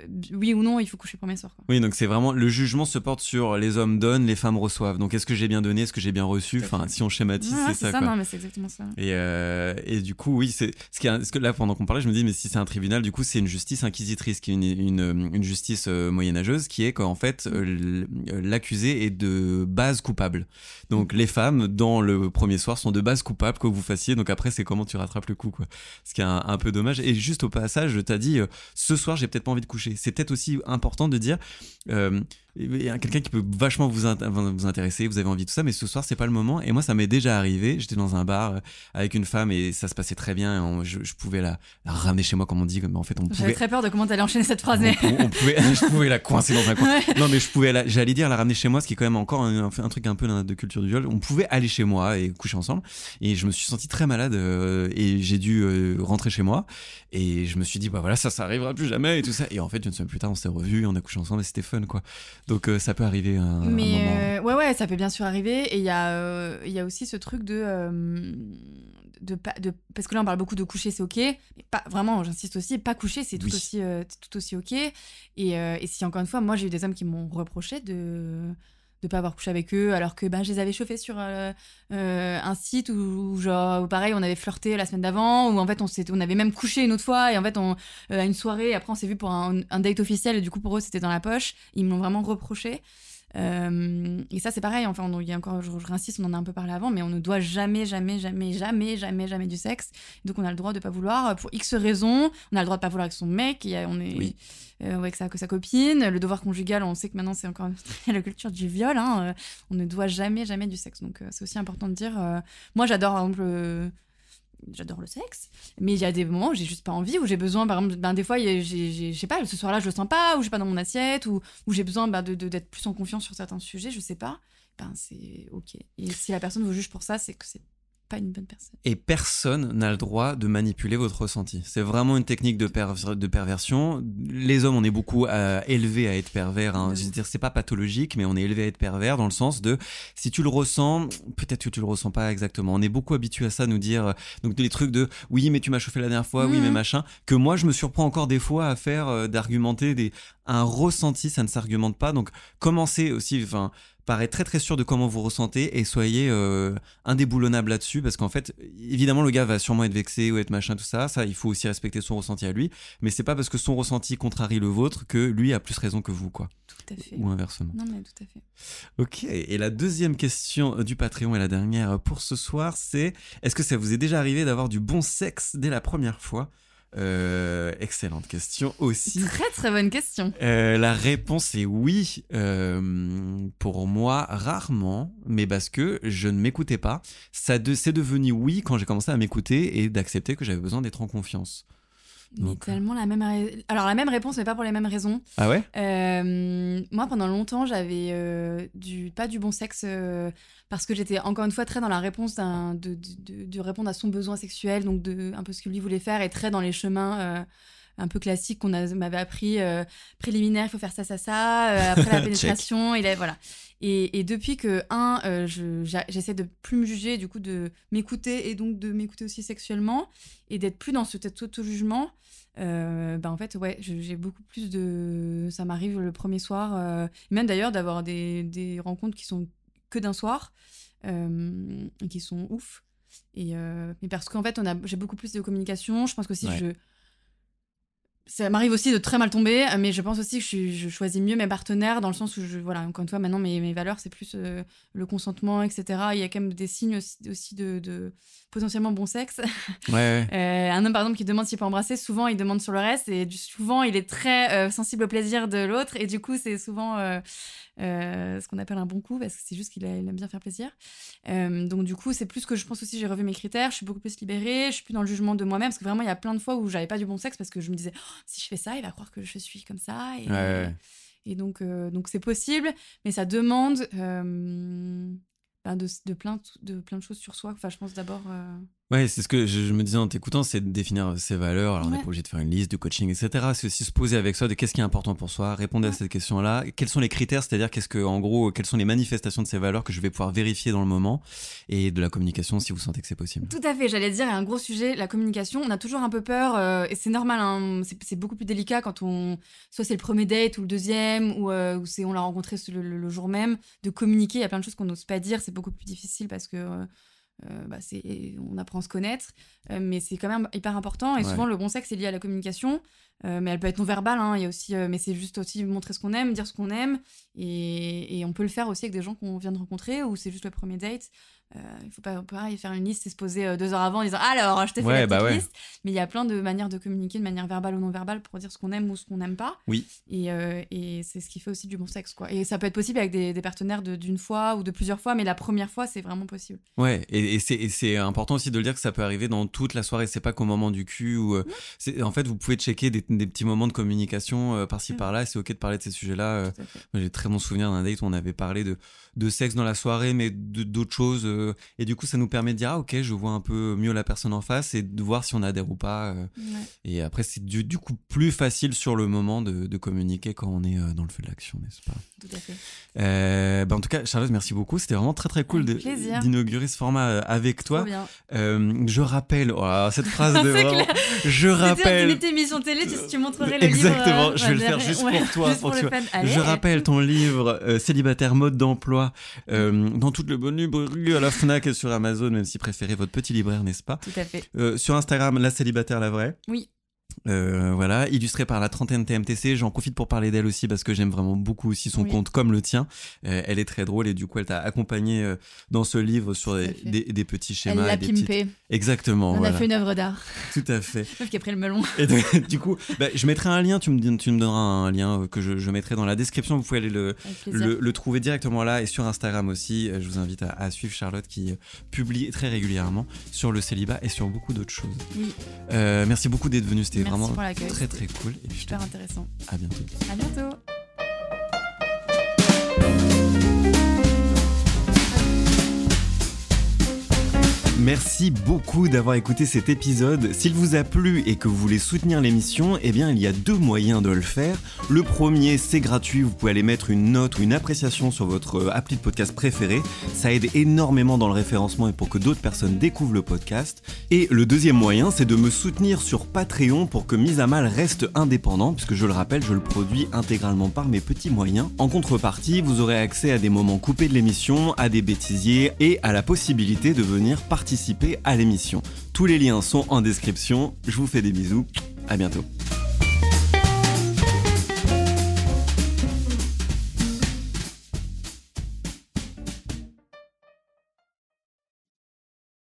oui ou non, il faut coucher le premier soir, quoi. Oui, donc c'est vraiment le jugement se porte sur les hommes donnent, les femmes reçoivent. Donc est-ce que j'ai bien donné, est-ce que j'ai bien reçu? Enfin, si on schématise, c'est ça, quoi. Non, mais c'est exactement ça. Et du coup, oui, c'est ce que là, pendant qu'on parlait, je me dis, mais si c'est un tribunal, du coup, c'est une justice inquisitrice, qui est une justice moyenâgeuse, qui est qu'en fait, l'accusé est de base coupable. Donc les femmes, dans le premier soir, sont de base coupables, que vous fassiez. Donc après, c'est comment tu rattrapes le coup, quoi. Ce qui est un peu dommage. Et juste au passage, je t'ai dit, ce soir, j'ai peut-être pas envie de coucher. C'est peut-être aussi important de dire, il y a quelqu'un qui peut vachement vous intéresser, vous avez envie de tout ça, mais ce soir, c'est pas le moment. Et moi, ça m'est déjà arrivé. J'étais dans un bar avec une femme et ça se passait très bien. Je pouvais la ramener chez moi, comme on dit. Mais en fait, J'avais très peur de comment t'allais enchaîner cette phrase. Je pouvais la coincer dans un coin. Ouais. Non, mais j'allais dire la ramener chez moi, ce qui est quand même encore un truc un peu de culture du viol. On pouvait aller chez moi et coucher ensemble. Et je me suis senti très malade et j'ai dû rentrer chez moi. Et je me suis dit, bah voilà, ça arrivera plus jamais et tout ça. Et en fait, une semaine plus tard, on s'est revus, on a couché ensemble et c'était fun, quoi. Donc ça peut arriver un moment. Ouais, ça peut bien sûr arriver. Et il y a aussi ce truc parce que là on parle beaucoup de coucher, c'est ok, mais pas vraiment, j'insiste aussi, pas coucher, c'est tout aussi ok. Et si encore une fois, moi j'ai eu des hommes qui m'ont reproché de pas avoir couché avec eux, alors que je les avais chauffés sur un site où genre pareil, on avait flirté la semaine d'avant, où en fait on avait même couché une autre fois, et en fait à une soirée après on s'est vu pour un date officiel, et du coup pour eux c'était dans la poche. Ils me l'ont vraiment reproché. Et ça c'est pareil, enfin il y a encore, je réinsiste, on en a un peu parlé avant, mais on ne doit jamais du sexe. Donc on a le droit de pas vouloir pour X raisons. On a le droit de pas vouloir avec son mec, avec sa copine. Le devoir conjugal, on sait que maintenant c'est encore la culture du viol, hein. On ne doit jamais du sexe, donc c'est aussi important de dire. Moi j'adore par exemple j'adore le sexe, mais il y a des moments où j'ai juste pas envie, où j'ai besoin, par exemple, des fois, je sais pas, ce soir-là, je le sens pas, ou j'ai pas dans mon assiette, ou j'ai besoin d'être plus en confiance sur certains sujets, je sais pas, c'est ok. Et si la personne vous juge pour ça, c'est que c'est pas une bonne personne. Et personne n'a le droit de manipuler votre ressenti. C'est vraiment une technique de perversion. Les hommes, on est beaucoup élevés à être pervers, hein. Je veux dire, c'est pas pathologique, mais on est élevés à être pervers dans le sens de, si tu le ressens, peut-être que tu le ressens pas exactement. On est beaucoup habitué à ça, nous dire, donc des trucs de, oui, mais tu m'as chauffé la dernière fois, oui, mais machin, que moi, je me surprends encore des fois à faire, d'argumenter un ressenti, ça ne s'argumente pas. Donc, commencez aussi, paraît très très sûr de comment vous ressentez et soyez indéboulonnable là-dessus, parce qu'en fait évidemment le gars va sûrement être vexé ou être machin, tout ça il faut aussi respecter son ressenti à lui, mais c'est pas parce que son ressenti contrarie le vôtre que lui a plus raison que vous, quoi. Tout à fait. Ou inversement. Non mais tout à fait. Ok, et la deuxième question du Patreon et la dernière pour ce soir, c'est: est-ce que ça vous est déjà arrivé d'avoir du bon sexe dès la première fois? Excellente question aussi. Très très bonne question. La réponse est oui. Pour moi, rarement, mais parce que je ne m'écoutais pas. C'est devenu oui quand j'ai commencé à m'écouter et d'accepter que j'avais besoin d'être en confiance. Donc, tellement la même réponse, mais pas pour les mêmes raisons. Ah ouais? Moi, pendant longtemps, j'avais pas du bon sexe parce que j'étais encore une fois très dans la réponse de répondre à son besoin sexuel, donc un peu ce que lui voulait faire, et très dans les chemins un peu classiques qu'on m'avait appris, préliminaire, il faut faire ça, après la pénétration, voilà. Et depuis que, j'essaie de plus me juger, du coup de m'écouter, et donc de m'écouter aussi sexuellement, et d'être plus dans cet auto-jugement, en fait, ouais, j'ai beaucoup plus de... Ça m'arrive le premier soir, même d'ailleurs d'avoir des rencontres qui sont que d'un soir, et qui sont ouf. Mais parce qu'en fait, j'ai beaucoup plus de communication, je pense qu'aussi ça m'arrive aussi de très mal tomber, mais je pense aussi que je choisis mieux mes partenaires, dans le sens où, encore une fois, maintenant, mes valeurs, c'est plus le consentement, etc. Il y a quand même des signes aussi de potentiellement bon sexe. Ouais. Un homme, par exemple, qui demande s'il peut embrasser, souvent, il demande sur le reste, et souvent, il est très sensible au plaisir de l'autre, et du coup, c'est souvent ce qu'on appelle un bon coup, parce que c'est juste qu'il aime bien faire plaisir. Donc, du coup, c'est plus que je pense aussi, j'ai revu mes critères, je suis beaucoup plus libérée, je suis plus dans le jugement de moi-même, parce que vraiment, il y a plein de fois où j'avais pas du bon sexe, parce que je me disais, si je fais ça, il va croire que je suis comme ça. Et donc c'est possible, mais ça demande de plein de choses sur soi. Enfin, je pense d'abord Ouais, c'est ce que je me disais en t'écoutant, c'est de définir ses valeurs. Alors, on n'est pas obligé de faire une liste de coaching, etc. C'est aussi se poser avec soi de qu'est-ce qui est important pour soi, répondre à cette question-là. Quels sont les critères, c'est-à-dire quelles sont les manifestations de ces valeurs que je vais pouvoir vérifier dans le moment, et de la communication si vous sentez que c'est possible. Tout à fait, j'allais dire, il y a un gros sujet, la communication. On a toujours un peu peur, et c'est normal, hein, c'est beaucoup plus délicat quand soit c'est le premier date ou le deuxième, ou on l'a rencontré le jour même, de communiquer. Il y a plein de choses qu'on n'ose pas dire, c'est beaucoup plus difficile parce que on apprend à se connaître, mais c'est quand même hyper important. Et souvent, le bon sexe est lié à la communication, mais elle peut être non verbale. Il y a aussi, mais c'est juste aussi montrer ce qu'on aime, dire ce qu'on aime, et on peut le faire aussi avec des gens qu'on vient de rencontrer ou c'est juste le premier date. Il faut pas pareil faire une liste et se poser 2 heures avant en disant alors je t'ai fait la petite liste, mais il y a plein de manières de communiquer de manière verbale ou non verbale pour dire ce qu'on aime ou ce qu'on n'aime pas. Et c'est ce qui fait aussi du bon sexe, quoi. Et ça peut être possible avec des partenaires d'une fois ou de plusieurs fois, mais la première fois c'est vraiment possible. Et c'est important aussi de le dire que ça peut arriver dans toute la soirée, c'est pas qu'au moment du cul ou en fait vous pouvez checker des petits moments de communication par-ci par-là, et c'est ok de parler de ces sujets-là. Moi, j'ai très bon souvenir d'un date où on avait parlé de sexe dans la soirée, mais d'autres choses. Et du coup, ça nous permet de dire ok, je vois un peu mieux la personne en face et de voir si on adhère ou pas. Et après, c'est du coup plus facile sur le moment de communiquer quand on est dans le feu de l'action, n'est-ce pas? Tout à fait. En tout cas, Charlotte, merci beaucoup. C'était vraiment très très cool d'inaugurer ce format avec toi. Trop bien. Je rappelle, cette phrase de vraiment, je rappelle. C'était une émission télé, tu montrerais le livre. Exactement, je vais le faire juste pour toi. Juste pour le fun. Allez. Je rappelle ton livre Célibataire mode d'emploi dans toute le bonne librairie, à la Fnac et sur Amazon, même si préférez votre petit libraire, n'est-ce pas? Tout à fait. Sur Instagram, la célibataire la vraie. Oui. Voilà, illustrée par la trentaine TMTC. J'en profite pour parler d'elle aussi parce que j'aime vraiment beaucoup aussi son compte comme le tien. Elle est très drôle et du coup elle t'a accompagné dans ce livre sur des petits schémas. Elle l'a pimpé. Exactement. On a fait une œuvre d'art. Tout à fait. Meuf qui a pris le melon. Et du coup, je mettrai un lien, tu me donneras un lien que je mettrai dans la description. Vous pouvez aller le trouver directement là, et sur Instagram aussi. Je vous invite à suivre Charlotte qui publie très régulièrement sur le célibat et sur beaucoup d'autres choses. Oui. Merci beaucoup d'être venu, c'était vraiment très très cool. Et puis super intéressant. À bientôt. À bientôt. Merci beaucoup d'avoir écouté cet épisode. S'il vous a plu et que vous voulez soutenir l'émission, eh bien il y a 2 moyens de le faire. Le premier, c'est gratuit, vous pouvez aller mettre une note ou une appréciation sur votre appli de podcast préféré. Ça aide énormément dans le référencement et pour que d'autres personnes découvrent le podcast. Et le deuxième moyen, c'est de me soutenir sur Patreon pour que Mise à Mal reste indépendant, puisque je le rappelle, je le produis intégralement par mes petits moyens. En contrepartie, vous aurez accès à des moments coupés de l'émission, à des bêtisiers et à la possibilité de venir participer à l'émission. Tous les liens sont en description. Je vous fais des bisous. À bientôt.